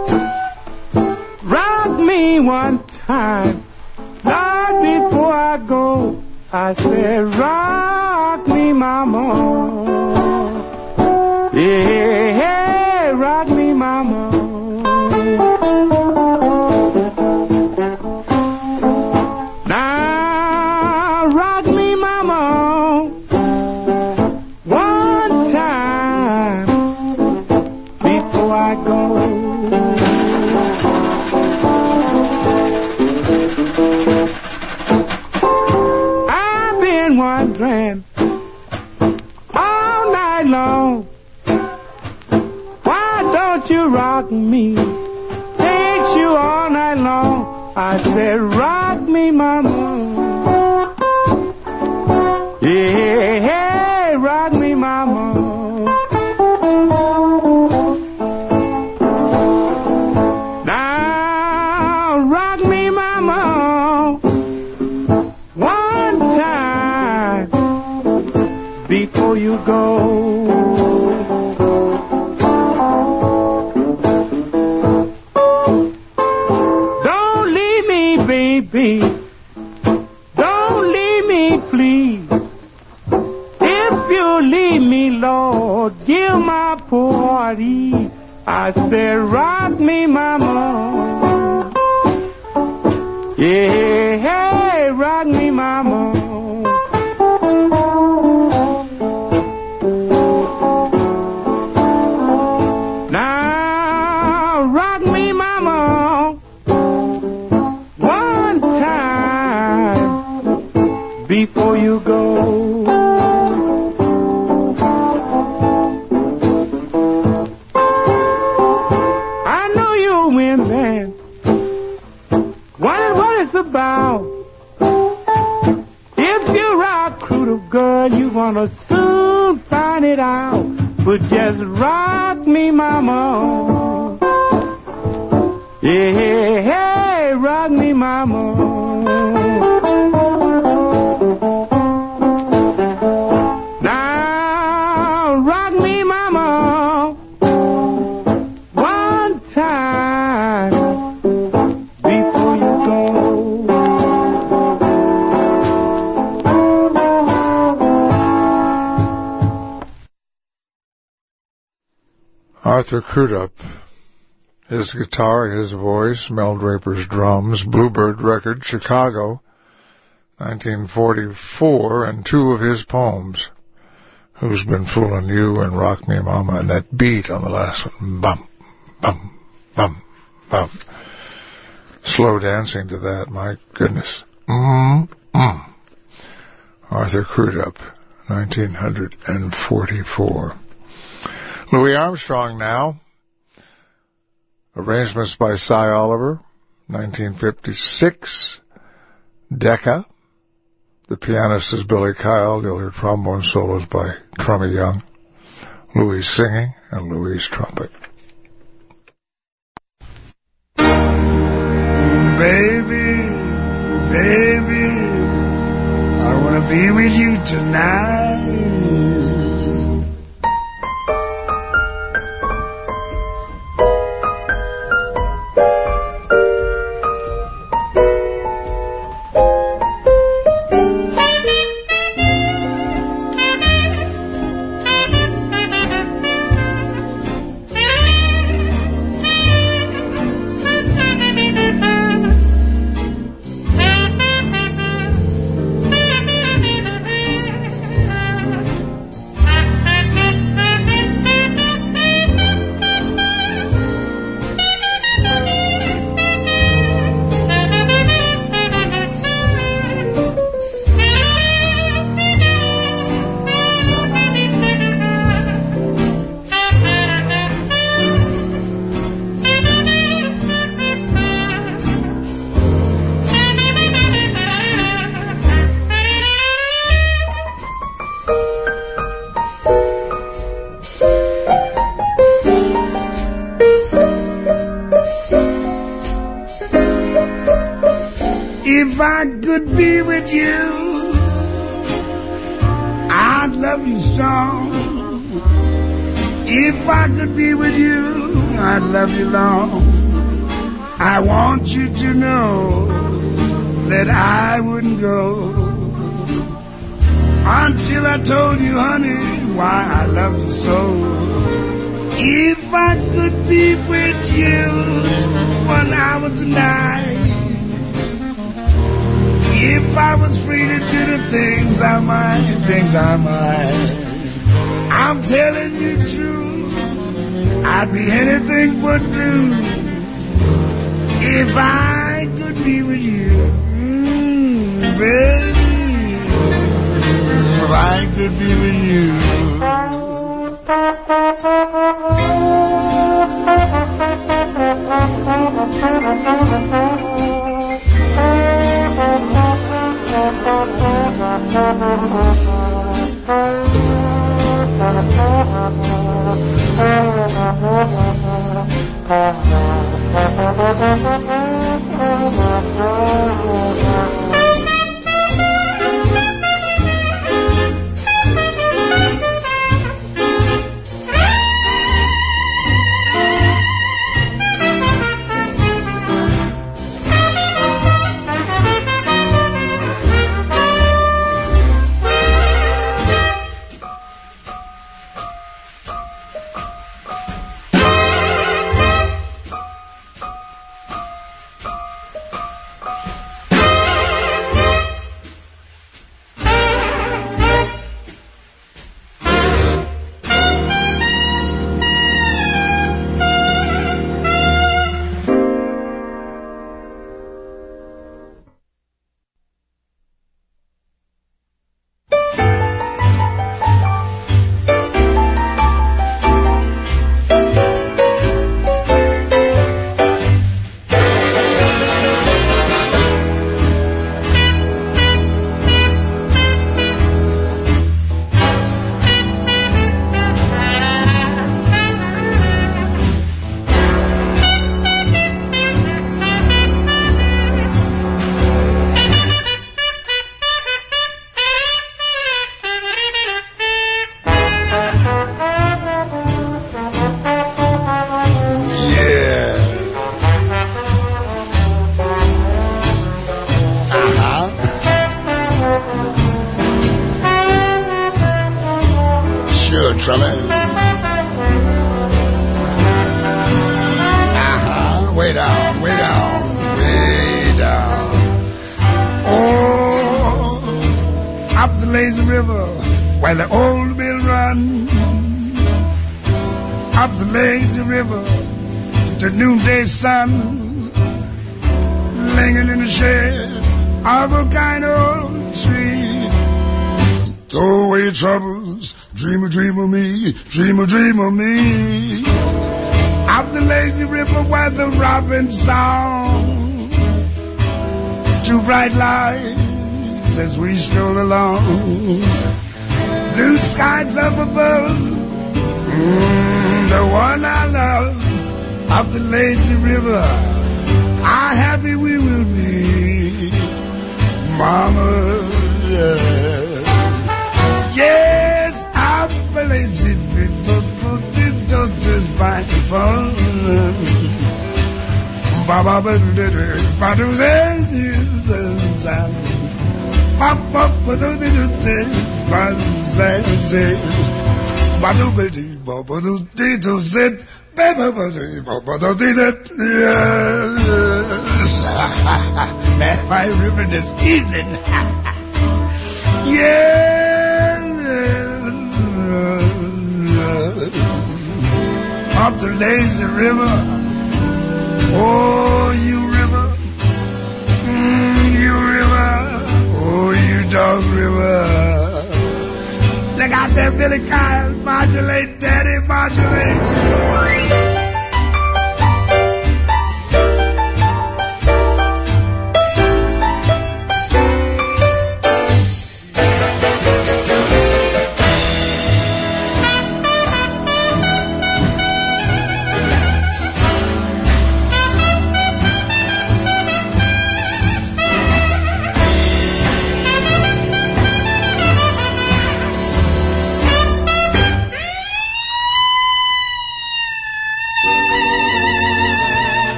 Rock me one time, Lord, before I go. I said, rock me, mama. Yeah, rock me, mama. Now, rock me, mama. One time, before I go. Wondering all night long, why don't you rock me? Takes you all night long. I said, rock me, mama. Yeah, hey, rock me, mama. Now, rock me, mama. One time before you go. Don't leave me, baby. Don't leave me, please. If you leave me, Lord, give my poor heart ease. I said, rock me, mama. Yeah, hey, rock me, mama. Now, rock me, mama. One time before you go. I know you women wondering what it's about. If you rock crude girl, you gonna soon find it out. But just rock me, mama. Yeah, hey, rock me, mama. Now, rock me, mama. One time before you go. Arthur Crudup, his guitar, his voice, Mel Draper's drums, Bluebird record, Chicago, 1944, and 2 of his poems, Who's Been Fooling You and Rock Me Mama, and that beat on the last one, bum, bum, bum, bum. Slow dancing to that, my goodness. Arthur Crudup, 1944. Louis Armstrong now. Arrangements by Cy Oliver, 1956. Decca. The pianist is Billy Kyle. You'll hear trombone solos by Trummy Young. Louis singing and Louis trumpet. Baby, baby, I want to be with you tonight. If I could be with you, I'd love you strong. If I could be with you, I'd love you long. I want you to know that I wouldn't go until I told you, honey, why I love you so. If I could be with you 1 hour tonight, if I was free to do the things I might, I'm telling you true, I'd be anything but blue if I could be with you, baby, if I could be with you. Way down, way down, way down. Oh, up the lazy river where the old mill run. Up the lazy river, the noonday sun, lingering in the shade of a kind old tree. Throw away your troubles, dream a dream of me, dream a dream of me. Up the lazy river where the robin song, two bright lights as we stroll along, blue skies up above, the one I love. Up the lazy river, how happy we will be, mama, yes, up the lazy river, put it just by the fun. Baba, Badu says, Papa, Badu, Badu, Dito said, that's my river this evening. Yeah, up the lazy river. Oh, you river, you river, oh, you dog river. Look out there, Billy Kyle, modulate, daddy, modulate.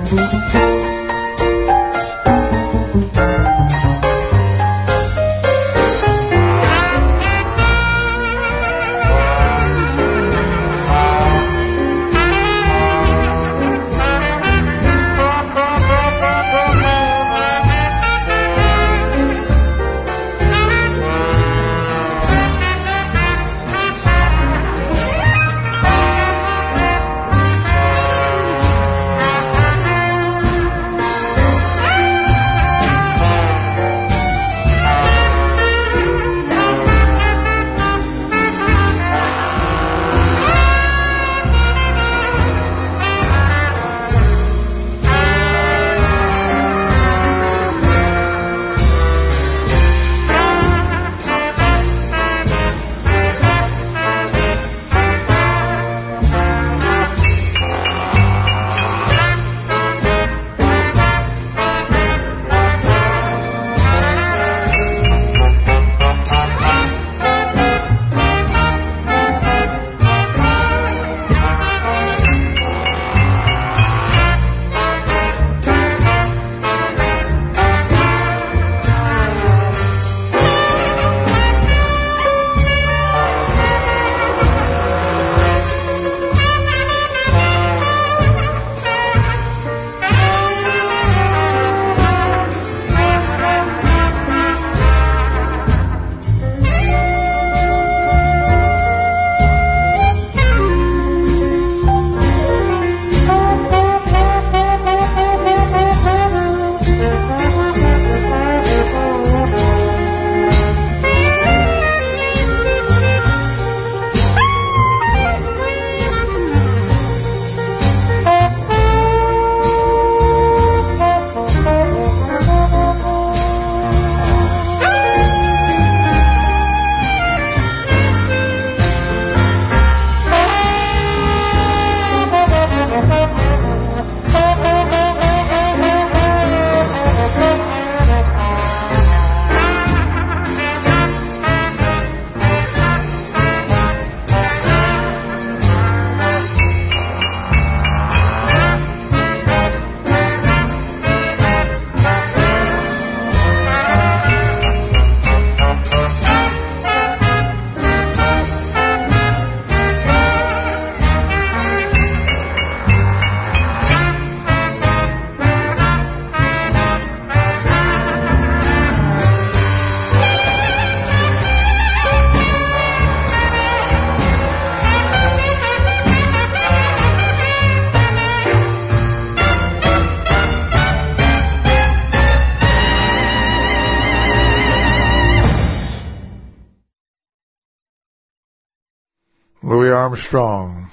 Louis Armstrong,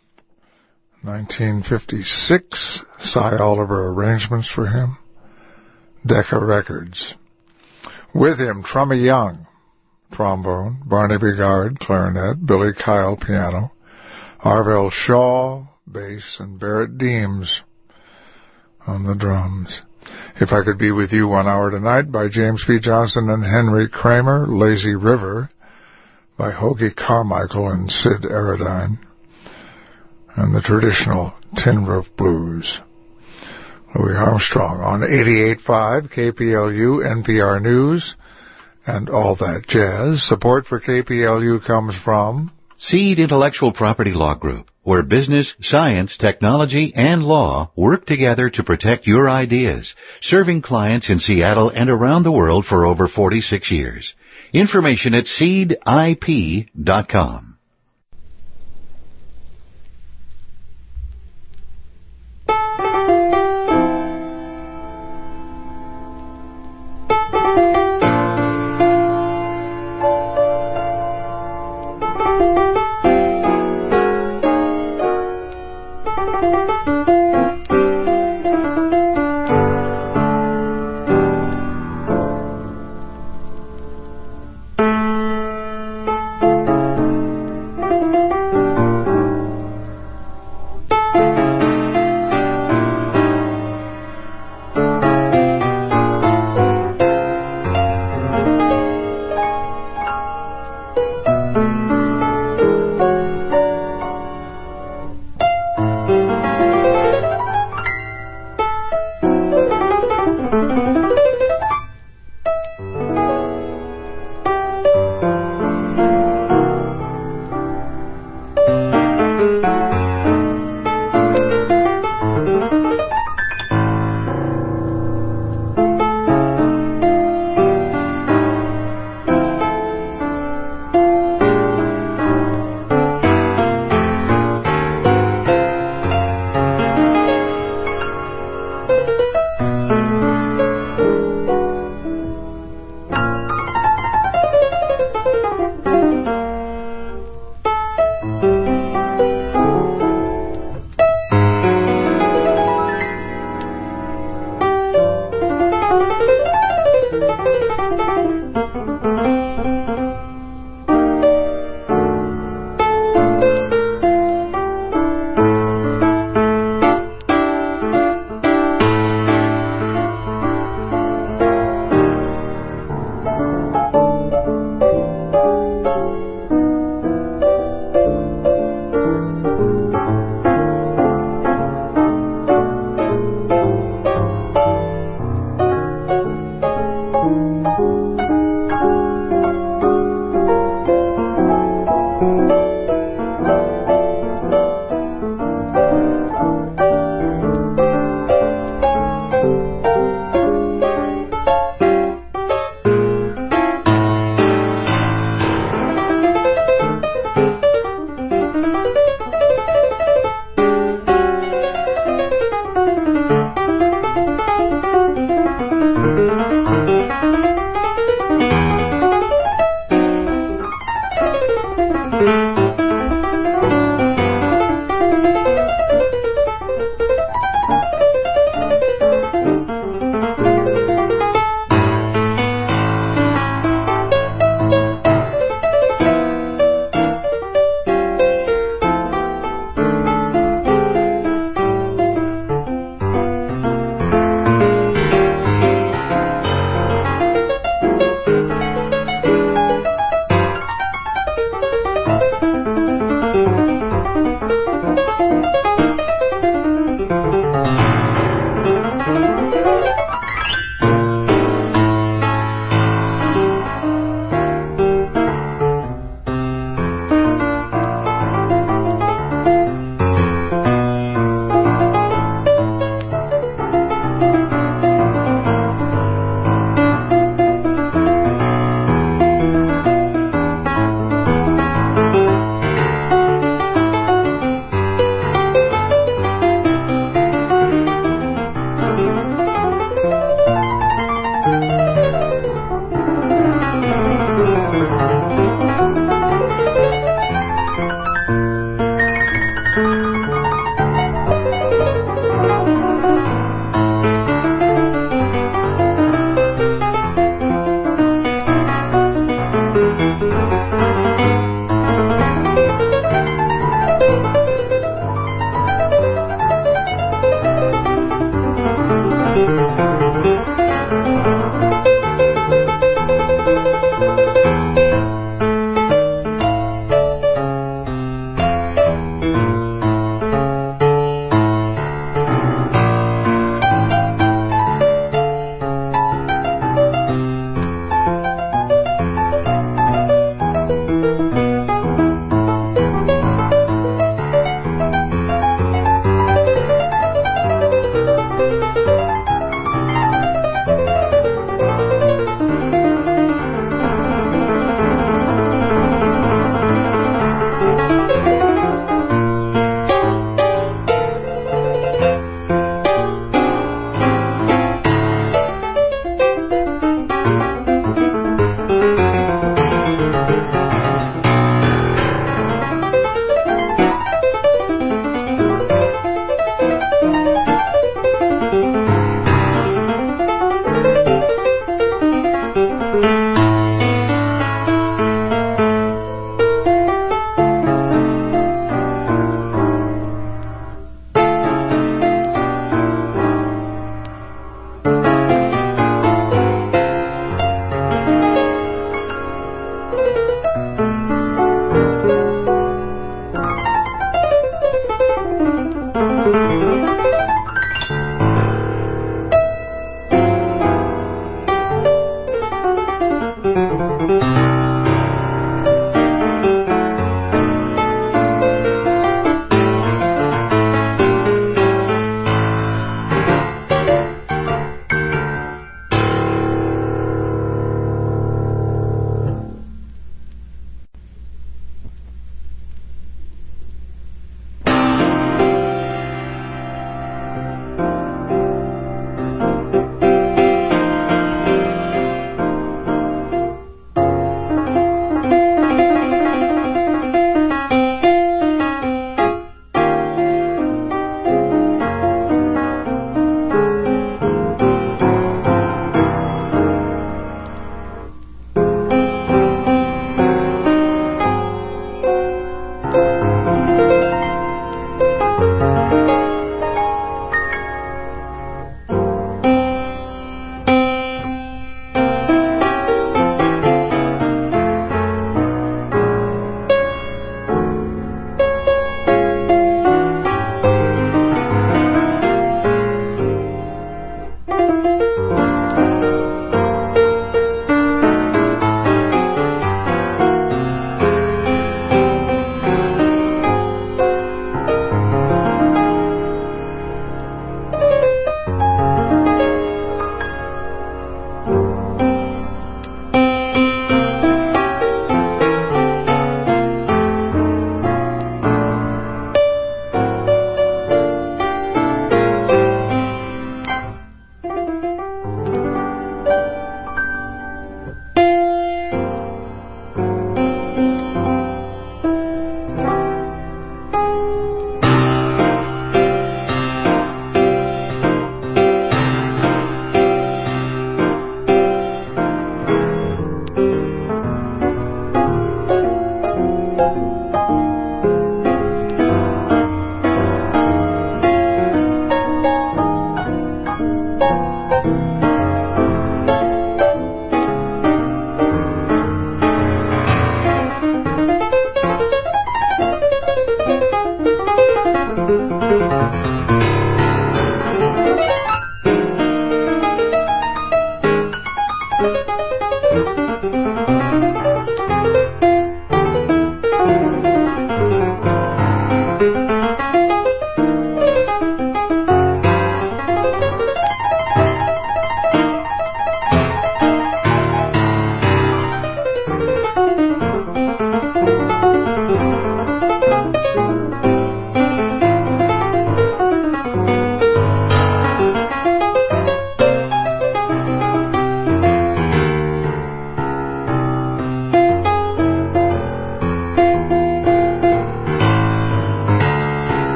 1956, Cy Oliver arrangements for him, Decca Records. With him, Trummy Young, trombone, Barney Bigard, clarinet, Billy Kyle, piano, Arvell Shaw, bass, and Barrett Deems on the drums. If I Could Be With You 1 Hour Tonight by James P. Johnson and Henry Kramer, Lazy River by Hoagie Carmichael and Sid Aradine, and the traditional Tin Roof Blues. Louis Armstrong on 88.5 KPLU, NPR News, and all that jazz. Support for KPLU comes from Seed Intellectual Property Law Group, where business, science, technology, and law work together to protect your ideas, serving clients in Seattle and around the world for over 46 years. Information at seedip.com.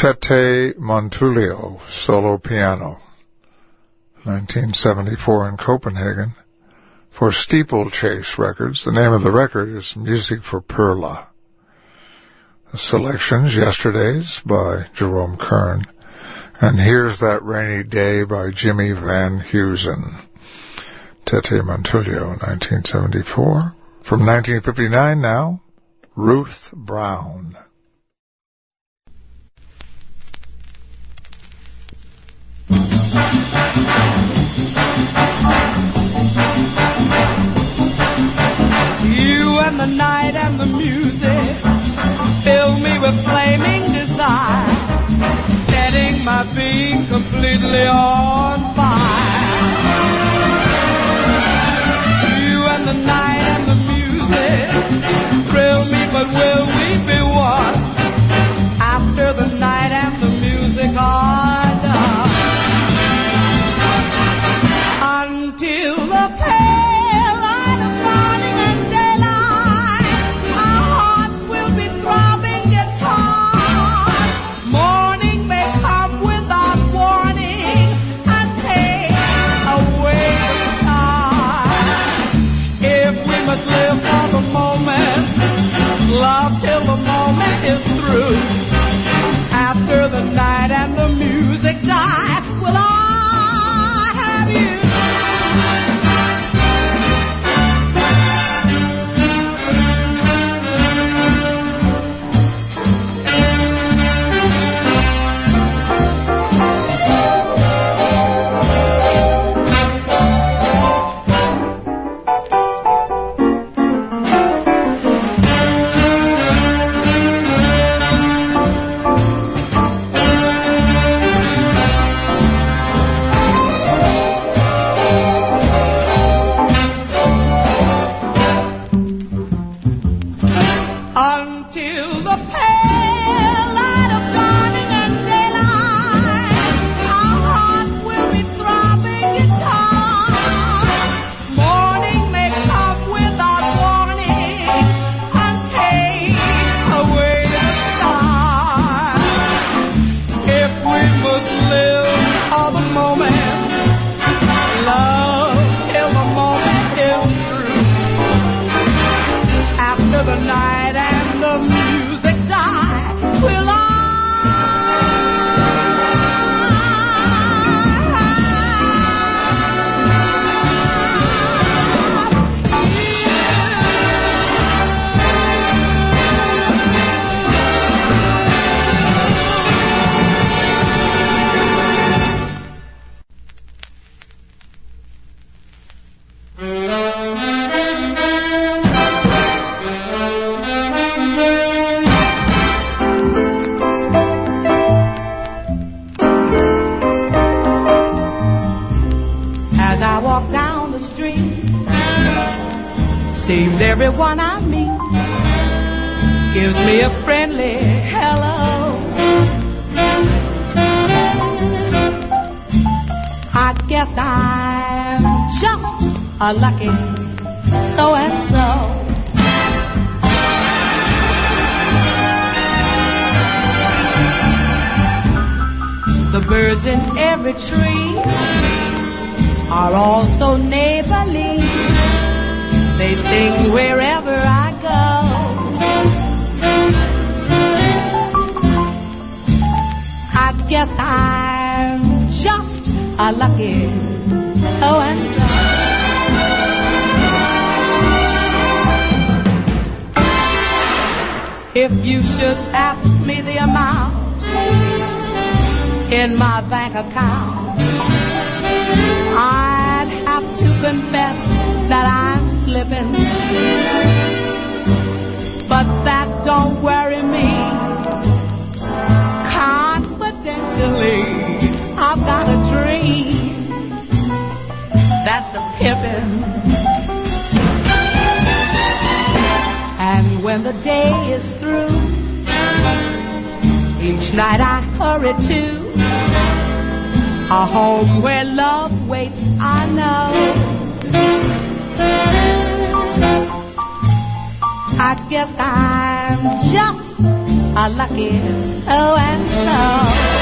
Tete Montulio, solo piano, 1974 in Copenhagen, for Steeplechase Records. The name of the record is Music for Perla. The selections, Yesterdays by Jerome Kern, and Here's That Rainy Day by Jimmy Van Heusen. Tete Montulio, 1974. From 1959 now, Ruth Brown. You and the night and the music fill me with flaming desire, setting my being completely on fire. You and the night and the music thrill me, but will we be one after the night and the music are done? Until the pale light of morning and daylight, our hearts will be throbbing guitar. Morning may come without warning and take away the star. If we must live for the moment, love till the moment is through. After the night and the music die, will I have you? Everyone I meet gives me a friendly hello. I guess I'm just a lucky so-and-so. The birds in every tree are all so neighborly. They sing wherever I go. I guess I'm just a lucky so-and-so. If you should ask me the amount in my bank account, I'd have to confess that I'm slipping, but that don't worry me. Confidentially, I've got a dream that's a pimpin', and when the day is through, each night I hurry to a home where love waits, I know. I guess I'm just a lucky so and so.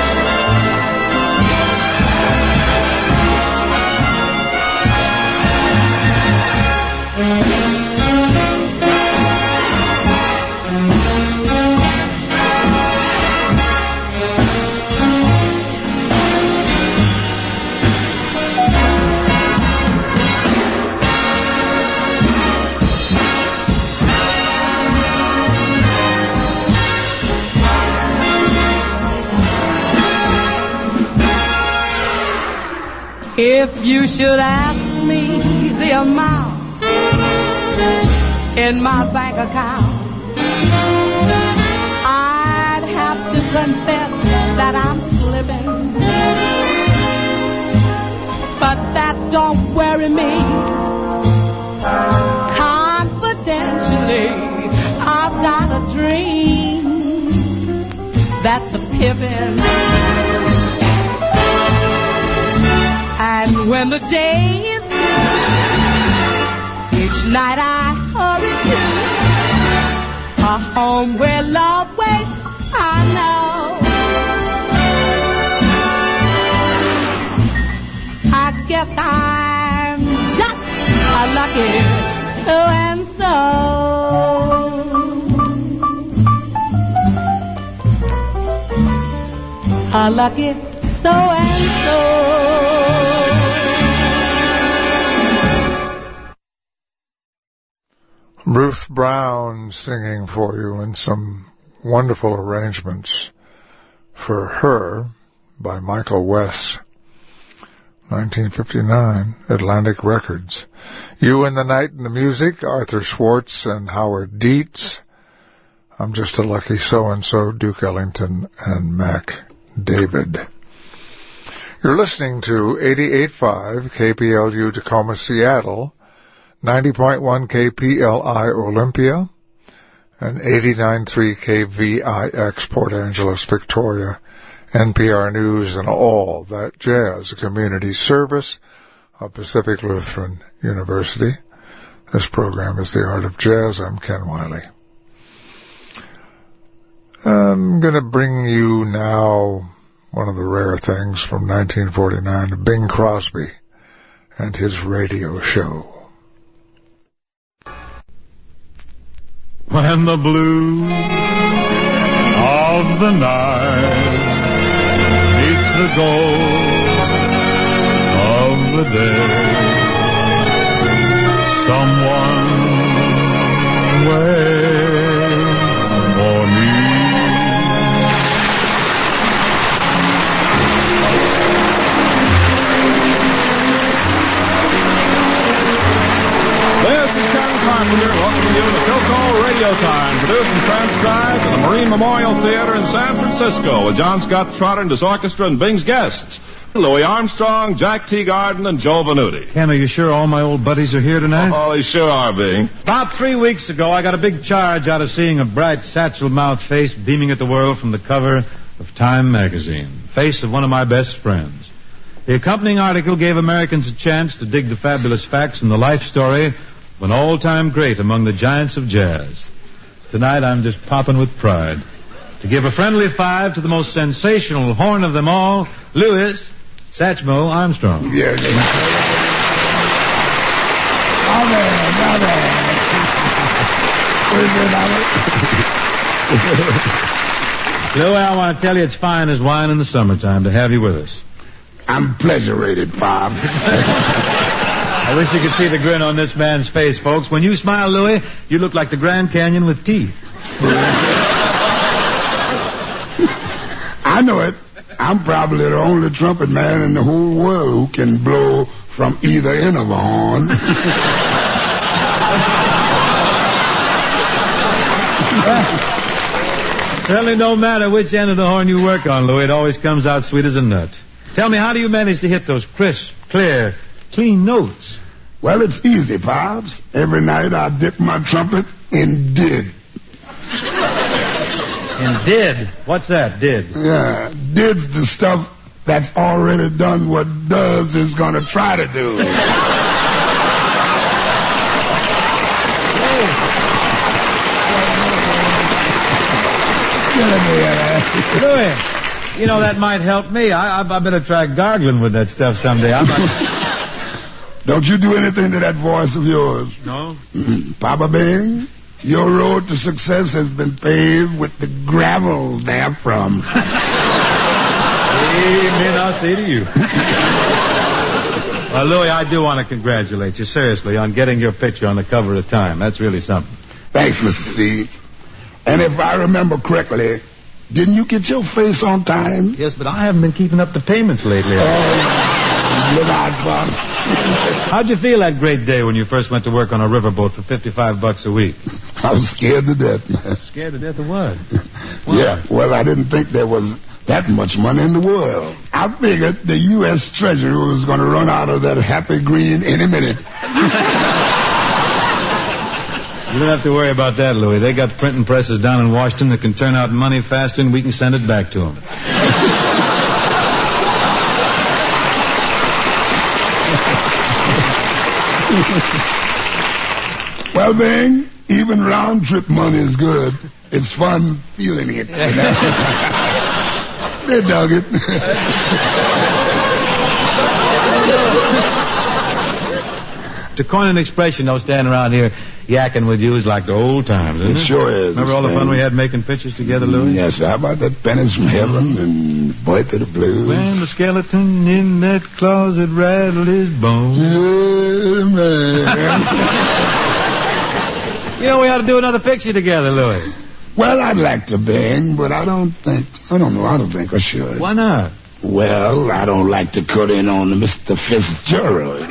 If you should ask me the amount in my bank account, I'd have to confess that I'm slipping. But that don't worry me. Confidentially, I've got a dream that's a pippin'. And when the day is through, each night I hurry to a home where love waits, I know. I guess I'm just a lucky so-and-so. A lucky so-and-so. Ruth Brown singing for you in some wonderful arrangements for Her by Michael West, 1959, Atlantic Records. You and the Night and the Music, Arthur Schwartz and Howard Dietz. I'm Just a Lucky So-and-So, Duke Ellington and Mac David. You're listening to 88.5 KPLU Tacoma, Seattle, 90.1 KPLI Olympia, and 89.3 KVIX Port Angeles, Victoria, NPR News, and all that jazz, a community service of Pacific Lutheran University. This program is The Art of Jazz. I'm Ken Wiley. I'm going to bring you now one of the rare things from 1949, Bing Crosby and his radio show. When the blue of the night meets the gold of the day, someone wait for me. This is Ken Carpenter welcoming you to Philco Radio Time, produced and transcribed at the Marine Memorial Theater in San Francisco with John Scott Trotter and his orchestra and Bing's guests, Louis Armstrong, Jack Teagarden, and Joe Venuti. Ken, are you sure all my old buddies are here tonight? Oh, they sure are, Bing. About 3 weeks ago, I got a big charge out of seeing a bright satchel-mouthed face beaming at the world from the cover of Time magazine, face of one of my best friends. The accompanying article gave Americans a chance to dig the fabulous facts in the life story of an all-time great among the giants of jazz. Tonight, I'm just popping with pride to give a friendly 5 to the most sensational horn of them all, Louis Satchmo Armstrong. Yeah. Louis, I want to tell you it's fine as wine in the summertime to have you with us. I'm pleasure-rated, Pops. I wish you could see the grin on this man's face, folks. When you smile, Louis, you look like the Grand Canyon with teeth. I know it. I'm probably the only trumpet man in the whole world who can blow from either end of a horn. Certainly no matter which end of the horn you work on, Louis, it always comes out sweet as a nut. Tell me, how do you manage to hit those crisp, clear, clean notes? Well, it's easy, Pops. Every night I dip my trumpet in did. In did? What's that, did? Yeah, did's the stuff that's already done what does is going to try to do. Louis, you know, that might help me. I better try gargling with that stuff someday. Don't you do anything to that voice of yours. No? Papa Bing, your road to success has been paved with the gravel therefrom. Amen, I'll say to you. Well, Louis, I do want to congratulate you, seriously, on getting your picture on the cover of Time. That's really something. Thanks, Mr. C. And if I remember correctly, didn't you get your face on Time? Yes, but I haven't been keeping up the payments lately. Look out, Bob. How'd you feel that great day when you first went to work on a riverboat for $55 a week? I was scared to death, man. Scared to death of what? Yeah, well, I didn't think there was that much money in the world. I figured the U.S. Treasury was going to run out of that happy green any minute. You don't have to worry about that, Louis. They got printing presses down in Washington that can turn out money faster than we can send it back to them. Well, Bing, even round-trip money is good. It's fun feeling it. You know? They dug it. To coin an expression, though, standing around here yakking with you is like the old times, isn't it? It sure is. Remember all the fun we had making pictures together, Louis? Yes, how about that Pennies from Heaven and Boy to the Blues? When the skeleton in that closet rattled his bones. Yeah, man. You know, we ought to do another picture together, Louis. Well, I'd like to, Bing, but I don't think I should. Why not? Well, I don't like to cut in on Mr. Fitzgerald.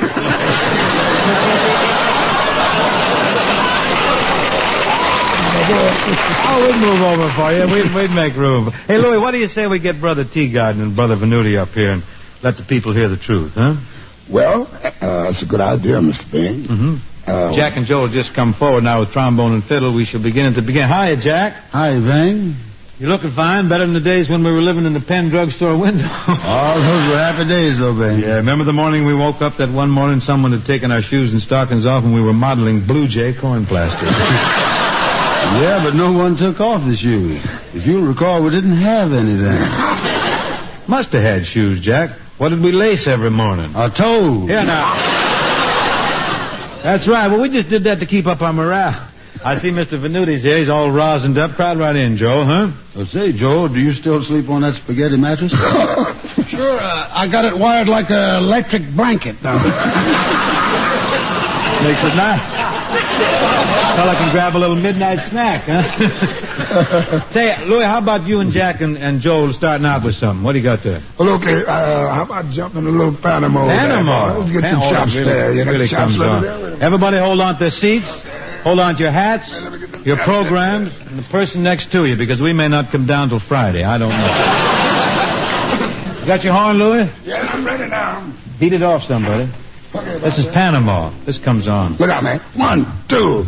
Oh, we'd move over for you. We'd make room. Hey, Louis, what do you say we get Brother Teagarden and Brother Venuti up here and let the people hear the truth, huh? Well, that's a good idea, Mr. Bing. Mm-hmm. Jack and Joe will just come forward now with trombone and fiddle. We shall begin. Hiya, Jack. Hi, Bing. You're looking fine, better than the days when we were living in the Penn drugstore window. Oh, those were happy days, though, Bing. Yeah, remember the morning we woke up that one morning someone had taken our shoes and stockings off and we were modeling Blue Jay corn plaster. Yeah, but no one took off the shoes. If you'll recall, we didn't have anything. Must have had shoes, Jack. What did we lace every morning? A toe. Here now. That's right. Well, we just did that to keep up our morale. I see Mr. Venuti's here. He's all rosined up. Crowd right in, Joe, huh? Well, say, Joe, do you still sleep on that spaghetti mattress? Sure. I got it wired like an electric blanket. Makes it nice. Fella can grab a little midnight snack, huh? Say, Louis, how about you and Jack and Joel starting out with something? What do you got there? Well, okay, how about jumping a little Panama? Panama? Let's get some chops there. You know, really chops comes on. Everybody hold on to their seats. Hold on to your hats, your programs, and the person next to you, because we may not come down till Friday. I don't know. You got your horn, Louis? Yeah, I'm ready now. Beat it off, somebody. This is Panama. This comes on. Look out, man. 1, 2.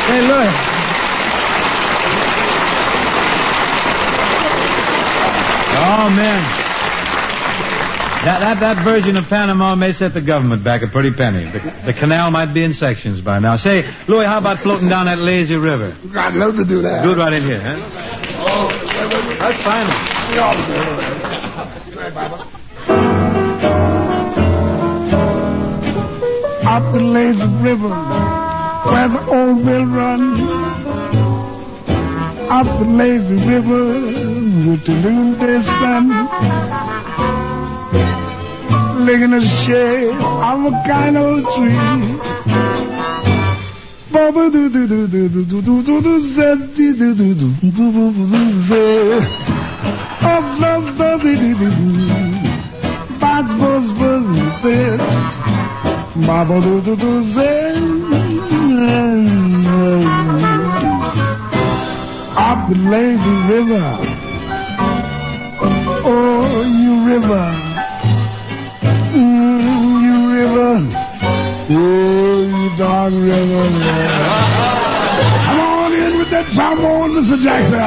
Hey, Louis. Oh, man. That version of Panama may set the government back a pretty penny. The canal might be in sections by now. Say, Louis, how about floating down that lazy river? I'd love to do that. Do it right in here, huh? Oh, that's fine. Up the lazy river where the old mill runs. Up the lazy river with the noonday sun. Laying in the shade of a kind old tree. Baba do do do do do do do do do do do do do. Oh, love, love, do do do do. Buzz, buzz, buzz, buzz. Baba do do do do. Up the lazy river. Oh, you river. You river, oh, you dark river. Come on in with that trombone, Mr. Jackson.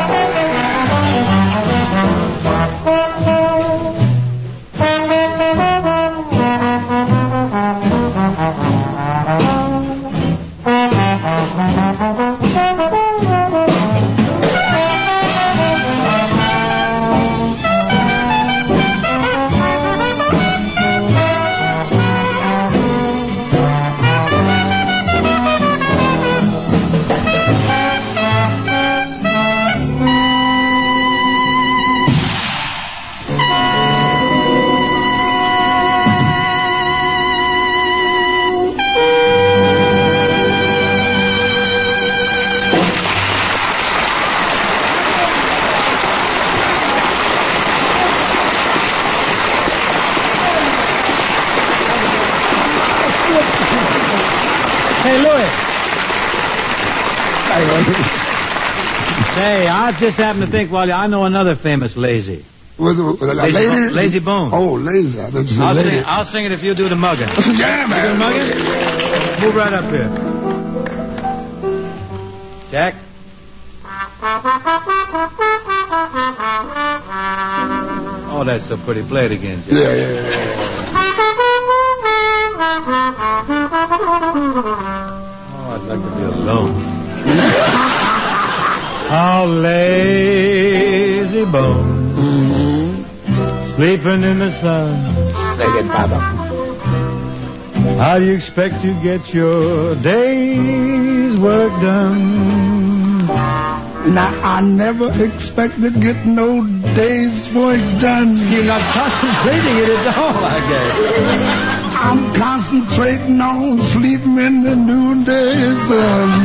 Hey, Louis. Say, I just happen to think, well, I know another famous lazy. Lazy Bone. Oh, lazy. I'll sing it if you do the mugging. Yeah, man. You do the mugging? Move right up here. Jack? Oh, that's so pretty. Play it again, Jack. Yeah. Oh, I'd like to be alone. How lazy bones, sleeping in the sun. Sing it, Baba. How do you expect to get your day's work done? Now, I never expect to get no day's work done. You're not concentrating it at all, I guess. I'm concentrating on sleeping in the noonday sun.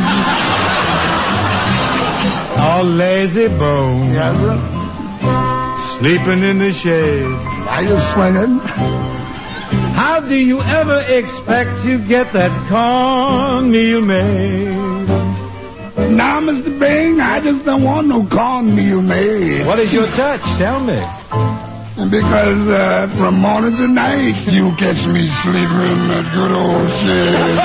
All lazy bones, Yes, sir. sleeping in the shade. Now you're swinging. How do you ever expect to get that cornmeal made? Now, Mr. Bing, I just don't want no cornmeal made. What is your touch? Tell me. Because from morning to night, you catch me sleeping in that good old shade.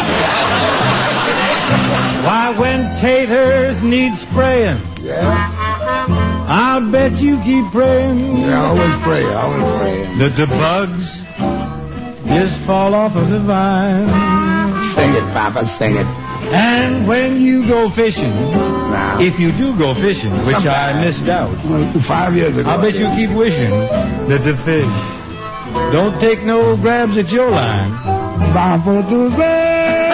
Why, when taters need spraying, Yeah? I'll bet you keep praying Yeah, always pray. that the bugs just fall off of the vine. Sing it, Papa, sing it. And when you go fishing, Now, if you do go fishing, which I missed out, 5 years ago. I bet you keep wishing that the fish don't take no grabs at your line. Papa to say.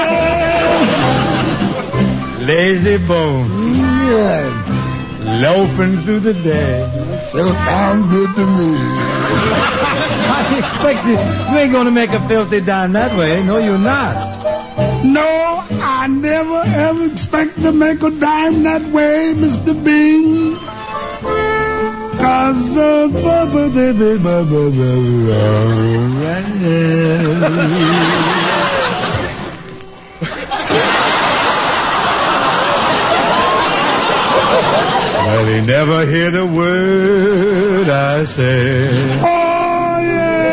Lazy bones, Yeah, loafing through the day. still sounds good to me. I expected you ain't gonna make a filthy dime that way. No, you're not. No, I never ever expect to make a dime that way, Mr. Bing. 'Cause Well, he never heard a word I said. oh yeah.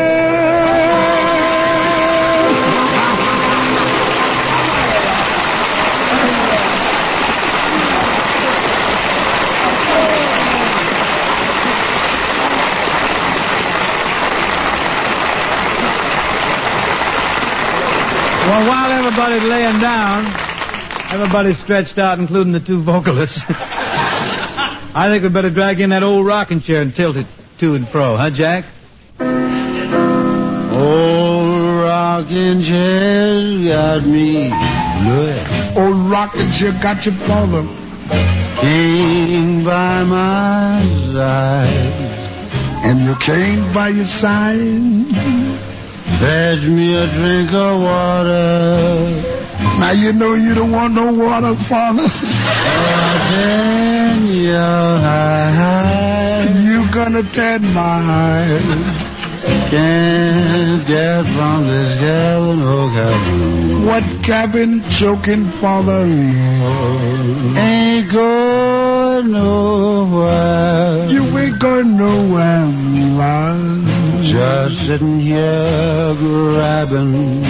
Well, while everybody's laying down, everybody's stretched out, including the two vocalists. I think we'd better drag in that old rocking chair and tilt it to and fro. Huh, Jack? Old rocking chair's got me blue. Old rocking chair got your father. King by my side. And your cane by your side. Fetch me a drink of water. Now you know you don't want no water, father. You gonna tend my hide. Can't get from this cabin, oh cabin. What cabin choking, father? Ain't going nowhere. You ain't going nowhere, love. Just sitting here grabbing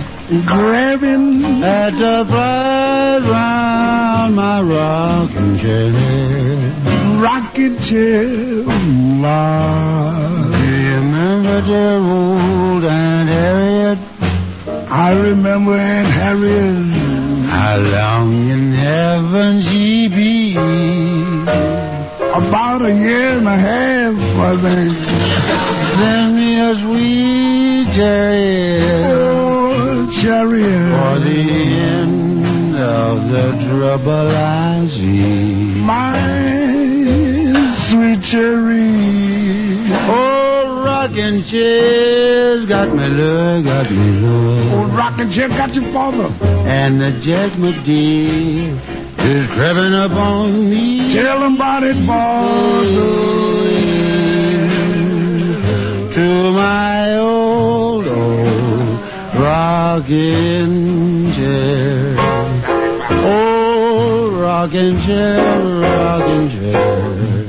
at the prize round my rocking chair. Rocking chair, love. Remember dear old Aunt Harriet? I remember Aunt Harriet. How long in heaven she be? About a year and a half, I think. Send me a sweet chariot. Oh, chariot. For the end of the trouble I see. My sweet chariot. Oh, rocking chair's got me low, got me low. Oh, rocking chair got your father. And the judgment day is creeping up on me. Tell him about it, father. To my old rocking chair. Old rocking chair, rocking chair.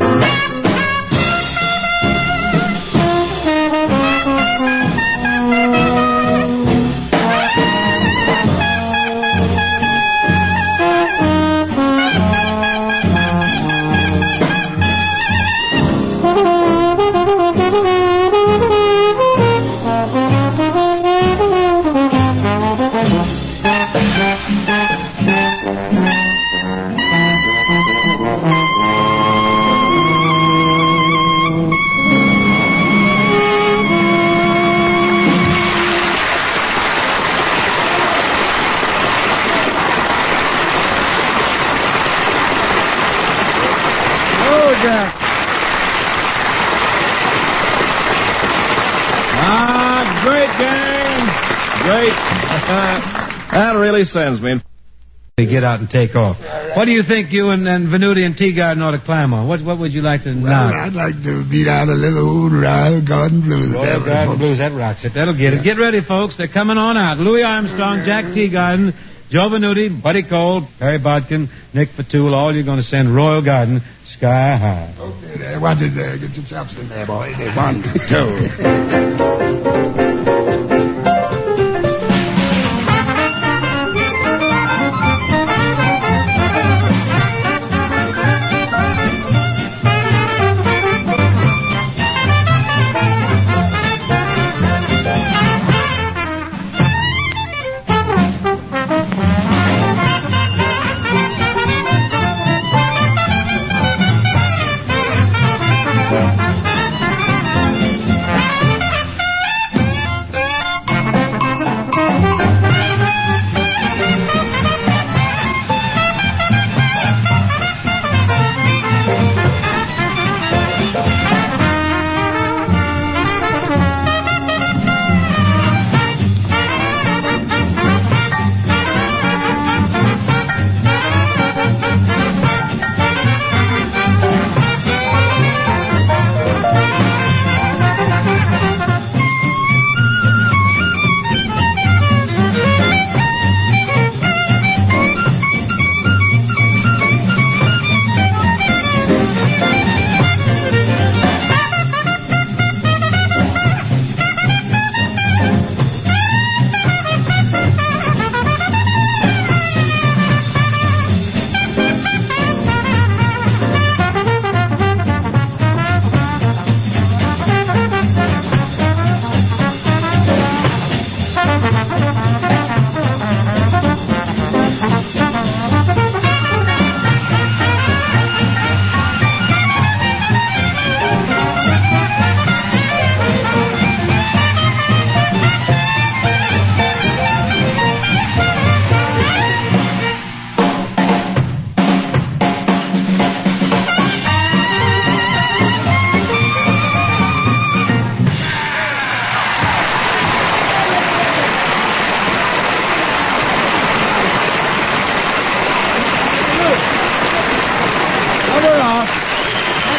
That really sends me. They get out and take off. What do you think you and Venuti and Teagarden ought to climb on? What would you like to Well, I'd like to beat out a little old Royal Garden Blues. Royal Garden Blues, that rocks it. That'll get it. Get ready, folks. They're coming on out. Louis Armstrong, Jack Teagarden, Joe Venuti, Buddy Cole, Perry Bodkin, Nick Fatul, all you're going to send Royal Garden sky high. Okay, there. Watch it there. Get your chops in there, boy. 1, 2.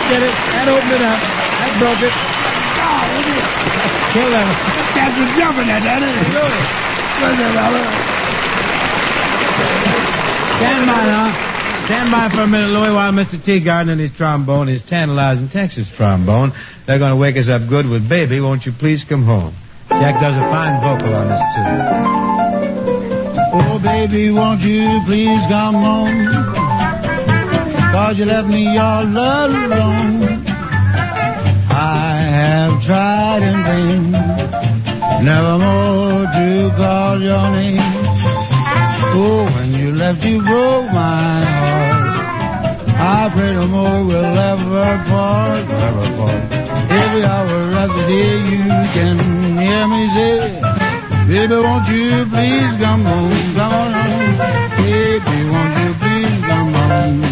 did it. That opened it up. That broke it. Kill them. Cats were jumping at that, isn't it? Stand by now. Stand by for a minute, Louie, while Mr. Teagarden and his trombone, his tantalizing Texas trombone, they're going to wake us up good with Baby, Won't You Please Come Home. Jack does a fine vocal on this, too. Oh, baby, won't you please come home? 'Cause you left me all alone. I have tried in vain, never more to call your name. Oh, when you left, you broke my heart. I pray no more we'll ever part, ever part. Every hour of the day you can hear me say, baby, won't you please come home, come on home. Baby, won't you please come home.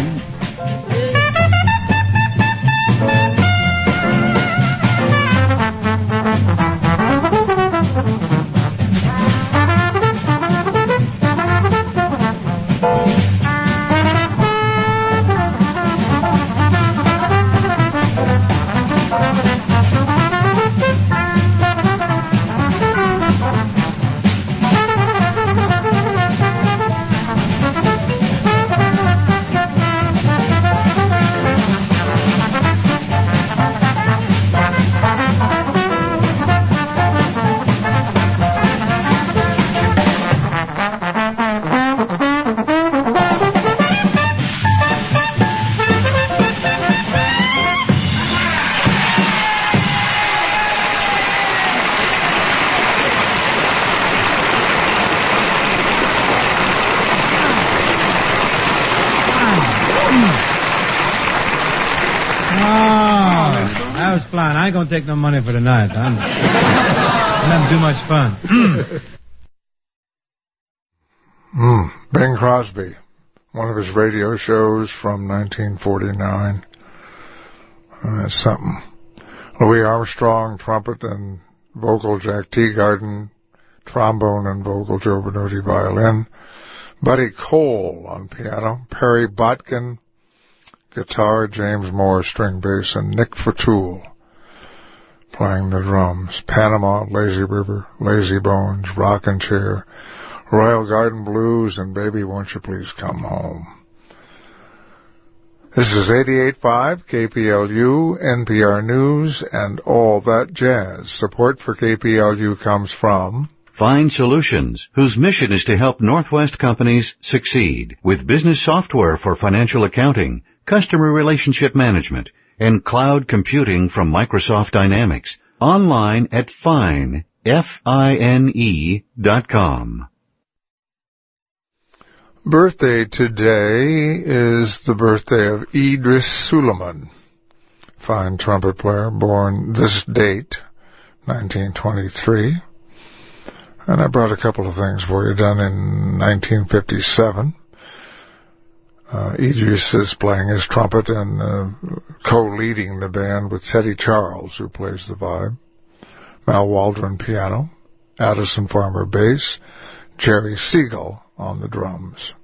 I ain't gonna take no money for tonight. I'm having too much fun. Bing Crosby, one of his radio shows from 1949. That's something. Louis Armstrong, trumpet and vocal, Jack Teagarden, trombone and vocal, Joe Benuti, violin, Buddy Cole on piano, Perry Botkin, guitar, James Moore, string bass, and Nick Fatul playing the drums. Panama, Lazy River, Lazy Bones, Rockin' Chair, Royal Garden Blues, and Baby, Won't You Please Come Home. This is 88.5 KPLU, NPR News, and all that jazz. Support for KPLU comes from Find Solutions, whose mission is to help Northwest companies succeed with business software for financial accounting, customer relationship management, and cloud computing from Microsoft Dynamics. Online at fine.com. Birthday today is the birthday of Idris Suleiman, fine trumpet player, born this date, 1923. And I brought a couple of things for you, done in 1957. Idris is playing his trumpet and co-leading the band with Teddy Charles, who plays the vibe, Mal Waldron piano, Addison Farmer bass, Jerry Siegel on the drums.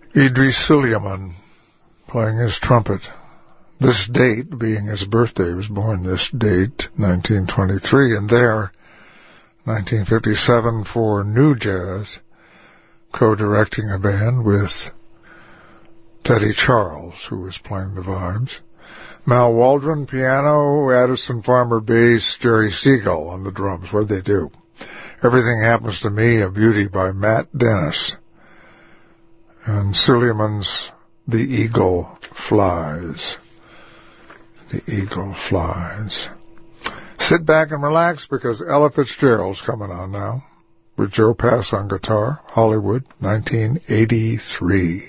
Idris Suleiman playing his trumpet. This date being his birthday, he was born this date, 1923, and there, 1957 for New Jazz, co-directing a band with Teddy Charles, who was playing the vibes. Mal Waldron, piano, Addison Farmer bass, Jerry Siegel on the drums. What'd they do? Everything Happens to Me, a beauty by Matt Dennis. And Suleiman's The Eagle Flies. The Eagle Flies. Sit back and relax because Ella Fitzgerald's coming on now with Joe Pass on guitar, Hollywood, 1983.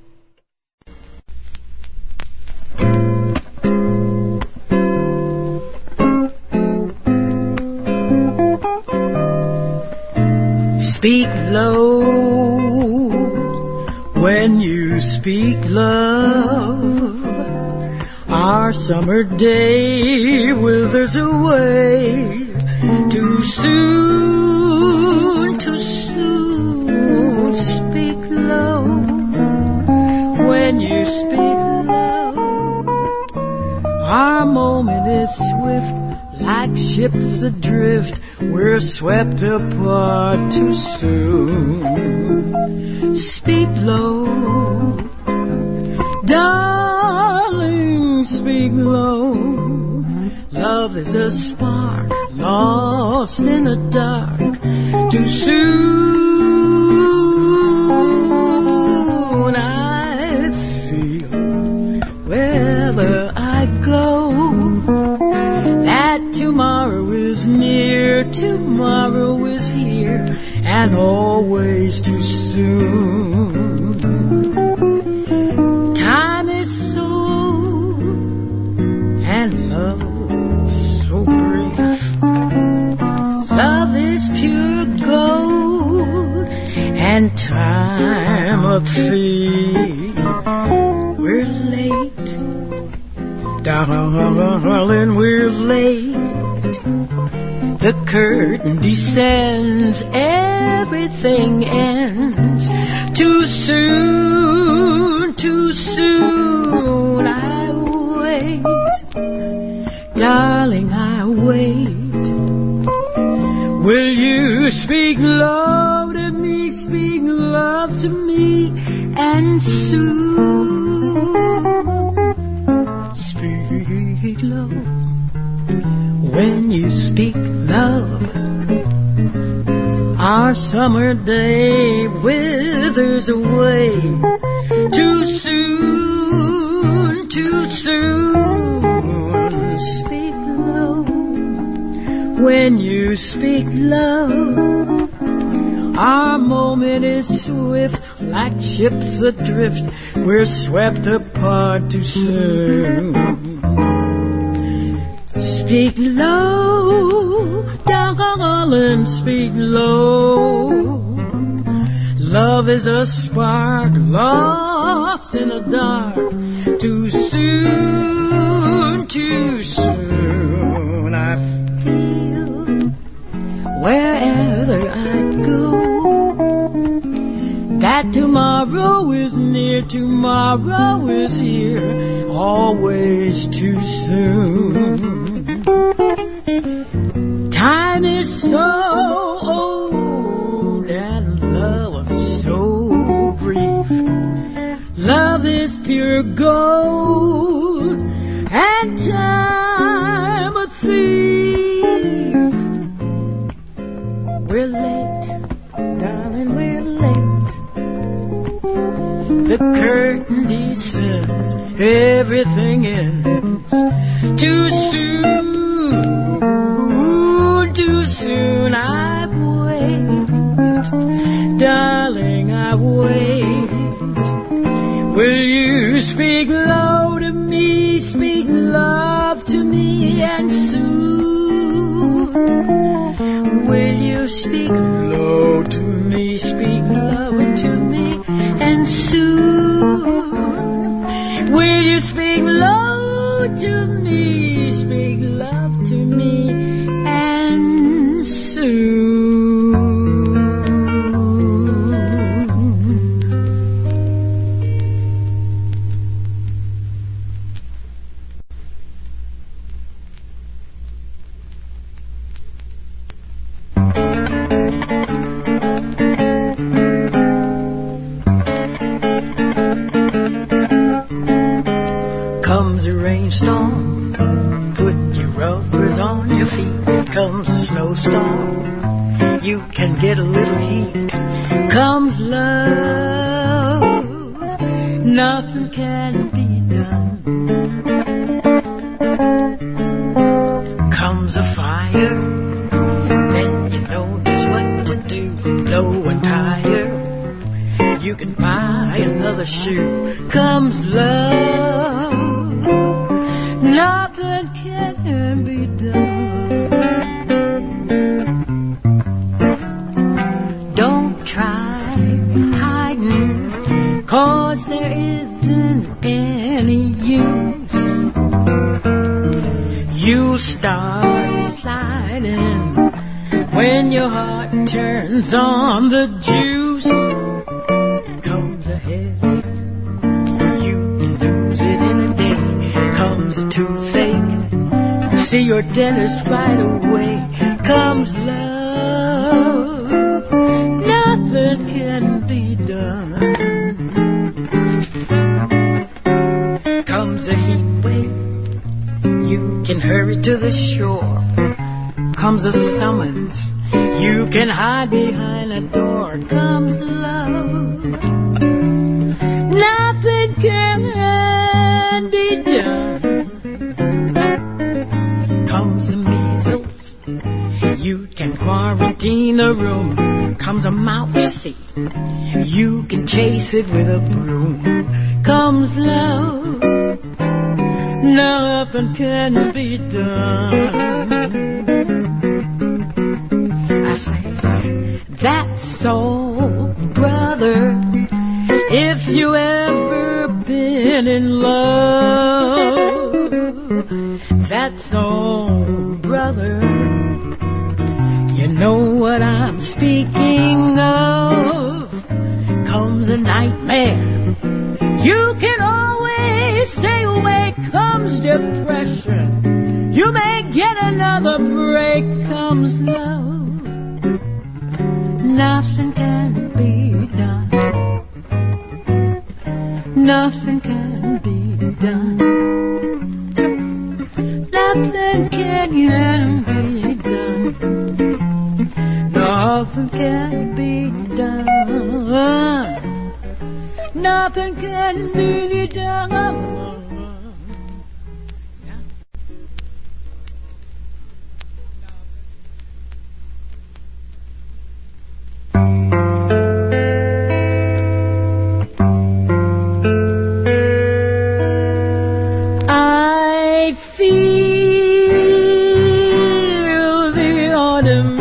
Speak low when you speak love. Our summer day withers away too soon, too soon. Speak low when you speak low. Our moment is swift like ships adrift. We're swept apart too soon. Speak low, darling, speak low. Love is a spark lost in the dark too soon. I feel wherever I go that tomorrow is near, tomorrow is here, and always too soon. Time is so, and love so brief. Love is pure gold, and time a thief. We're late, darling, we're late. The curtain descends, everything ends. Too soon, too soon. I wait, darling, I wait. Will you speak low to me, speak love to me, and soon speak low. When you speak love, our summer day withers away too soon, too soon. Speak low when you speak love. Our moment is swift like ships adrift. We're swept apart too soon. Speak low, darling, speak low. Love is a spark lost in the dark too soon, too soon. I feel wherever I go that tomorrow is near, tomorrow is here, always too soon. Time is so old and love so brief. Love is pure gold and time a thief. We're late, darling, we're late. The curtain descends, everything ends. Too soon, too soon. I wait, darling, I wait. Will you speak low to me, speak love to me, and soon will you speak low to me, speak love to me, and soon will you speak low to me, speak love to me, and soon. Comes a rainstorm, put your rubbers on your feet. Comes a snowstorm, you can get a little heat. Comes love, nothing can be done. Comes a fire, then you know just what to do. Blow and tire, you can buy another shoe. Comes love, nothing can be done. Don't try hiding, 'cause there isn't any use. You'll start sliding when your heart turns on the juice. Comes a headache, you can lose it in a day. Comes a toothache, see your dentist right away. Comes love, nothing can be done. Comes a heat wave, you can hurry to the shore. Comes a summons, you can hide behind a door. Comes love, nothing can be done. Comes the measles, you can quarantine a room. Comes a mouse seat, you can chase it with a broom. Comes love, nothing can be done. I say, that's all, brother, if you ever been in love. That's all, brother, you know what I'm speaking of. Comes a nightmare, you can always stay awake. Comes depression, you may get another break. Comes love, nothing can be done. Nothing can be done. Nothing can be done. Nothing can be done. Nothing can be done. I feel the autumn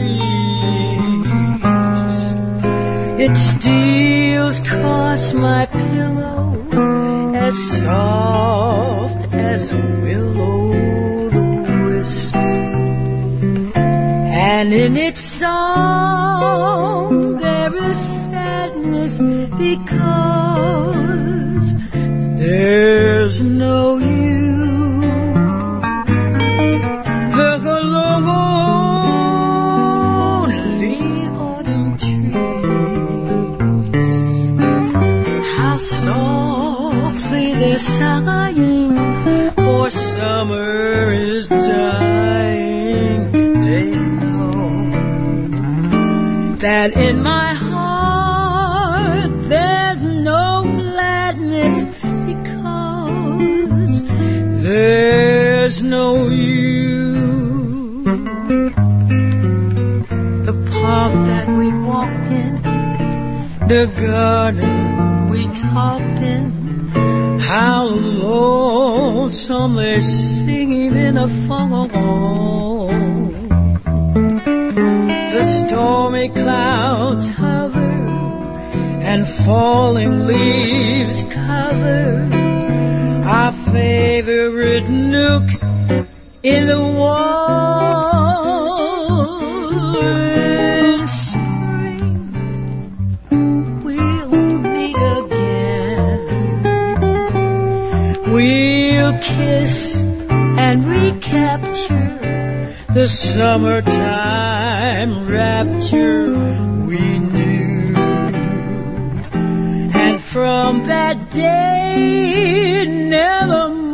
breeze. It steals across my pillow, as soft as a will-o'-the-wisp. And in its song there is sadness, because there's no you. The lonely autumn trees, how softly they're sighing, for summer is dying. They know that in my heart there's no gladness, because there's no you. The park that we walked in, the garden we talked in, how lonesome they're singing in a fall. The stormy clouds hover, and falling leaves cover our favorite nook in the wall. In spring we'll meet again. We'll kiss and recapture the summertime rapture we knew. And from that day nevermore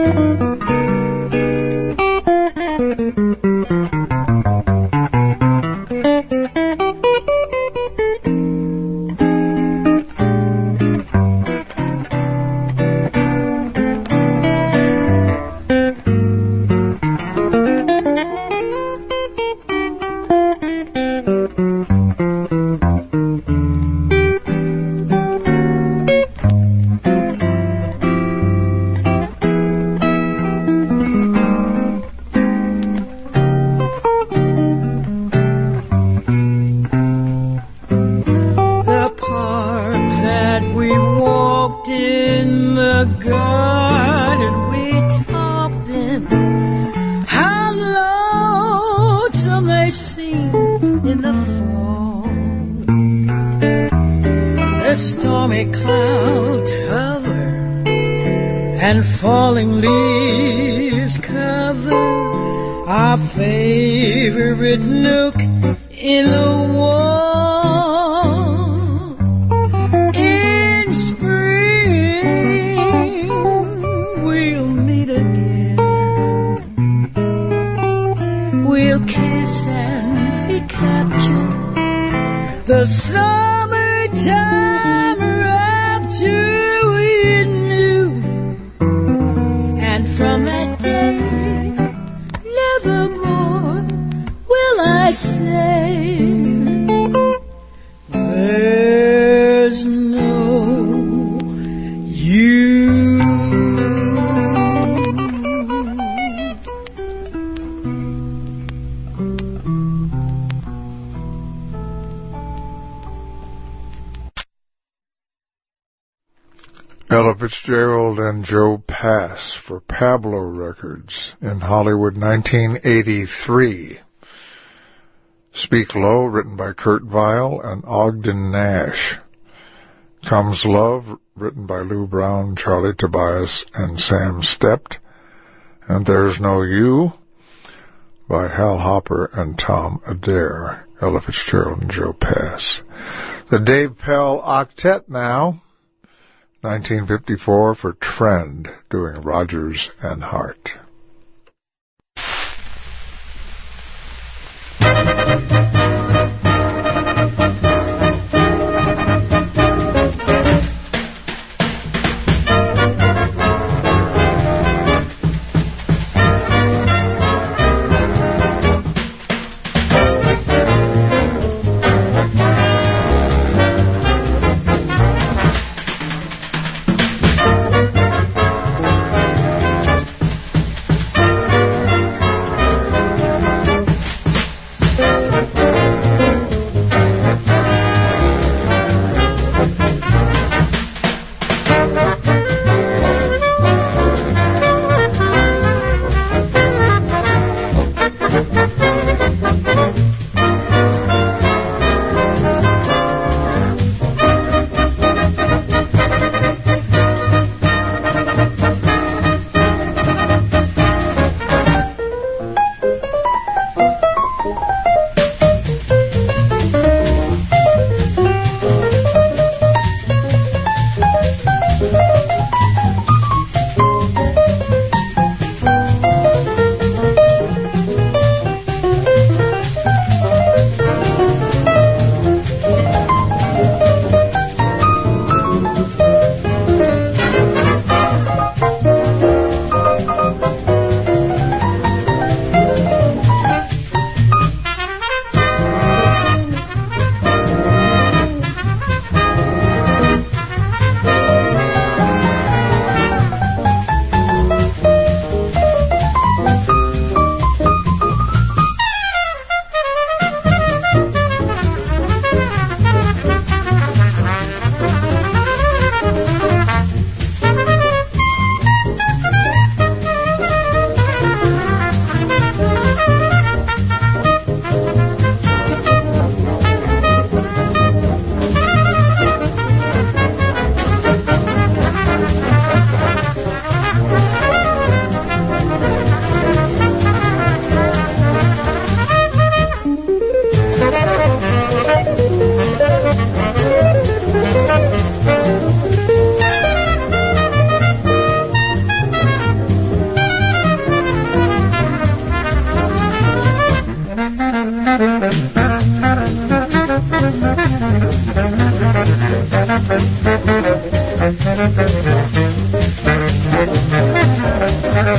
Ella Fitzgerald and Joe Pass for Pablo Records in Hollywood, 1983. Speak Low, written by Kurt Weill and Ogden Nash. Comes Love, written by Lou Brown, Charlie Tobias, and Sam Stept. And There's No You, by Hal Hopper and Tom Adair. Ella Fitzgerald and Joe Pass. The Dave Pell Octet now. 1954 for Trend, doing Rodgers and Hart.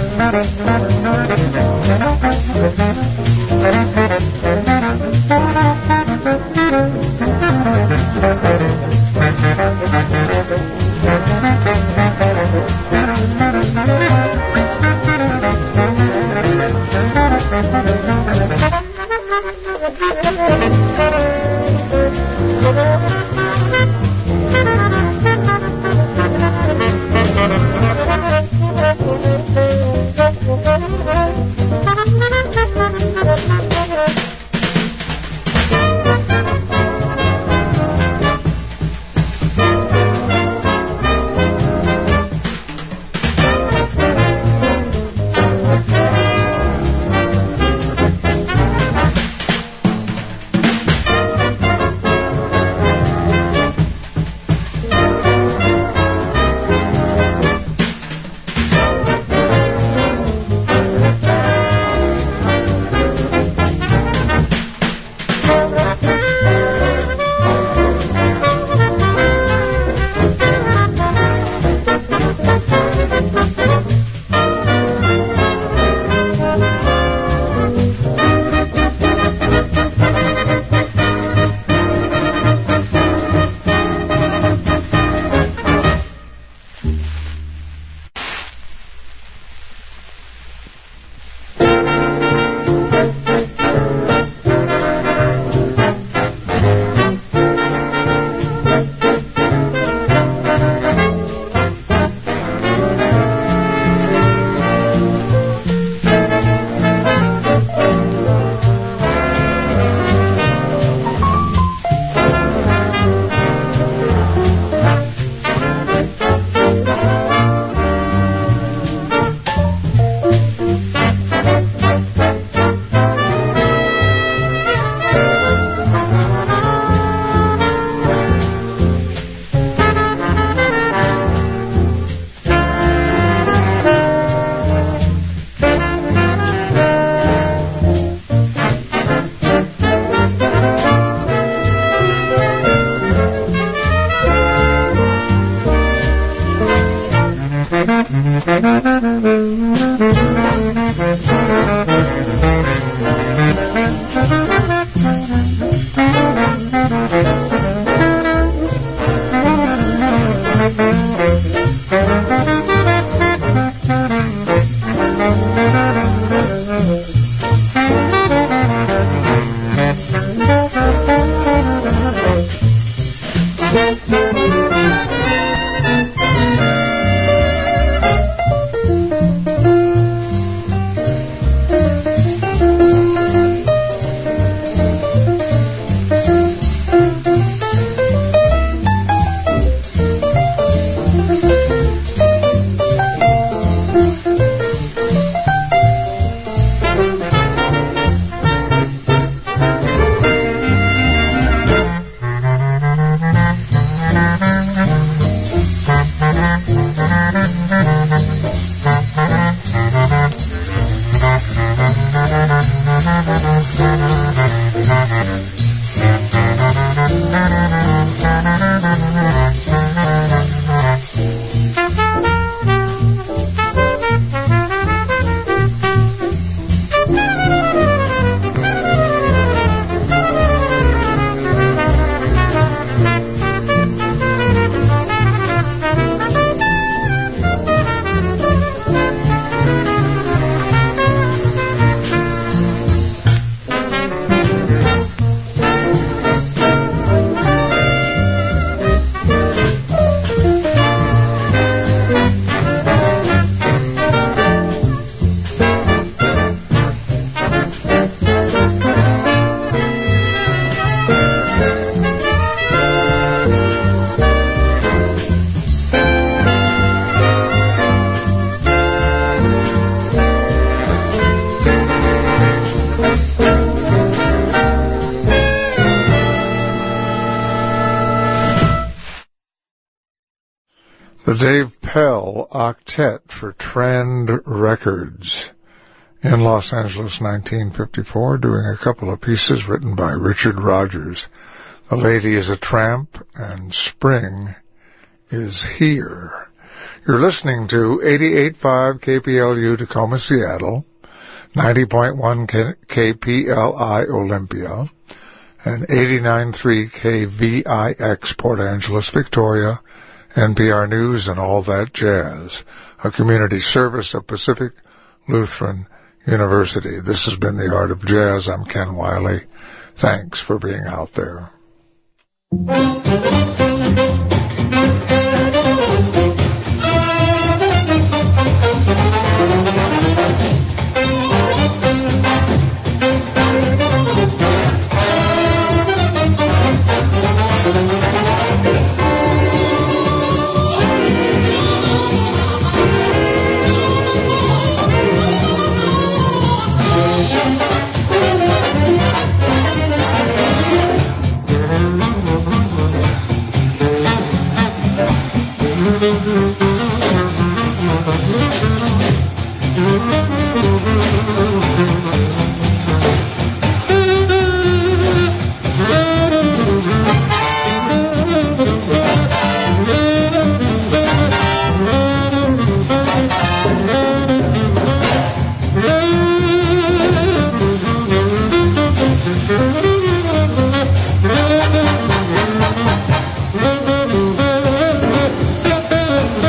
The Dave Pell Octet for Trend Records in Los Angeles, 1954, doing a couple of pieces written by Richard Rogers. The Lady is a Tramp and Spring is Here. You're listening to 88.5 KPLU Tacoma, Seattle, 90.1 KPLI Olympia, and 89.3 KVIX Port Angeles, Victoria, NPR News, and all that jazz, a community service of Pacific Lutheran University. This has been The Art of Jazz. I'm Ken Wiley. Thanks for being out there.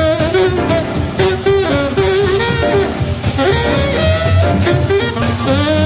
Hey!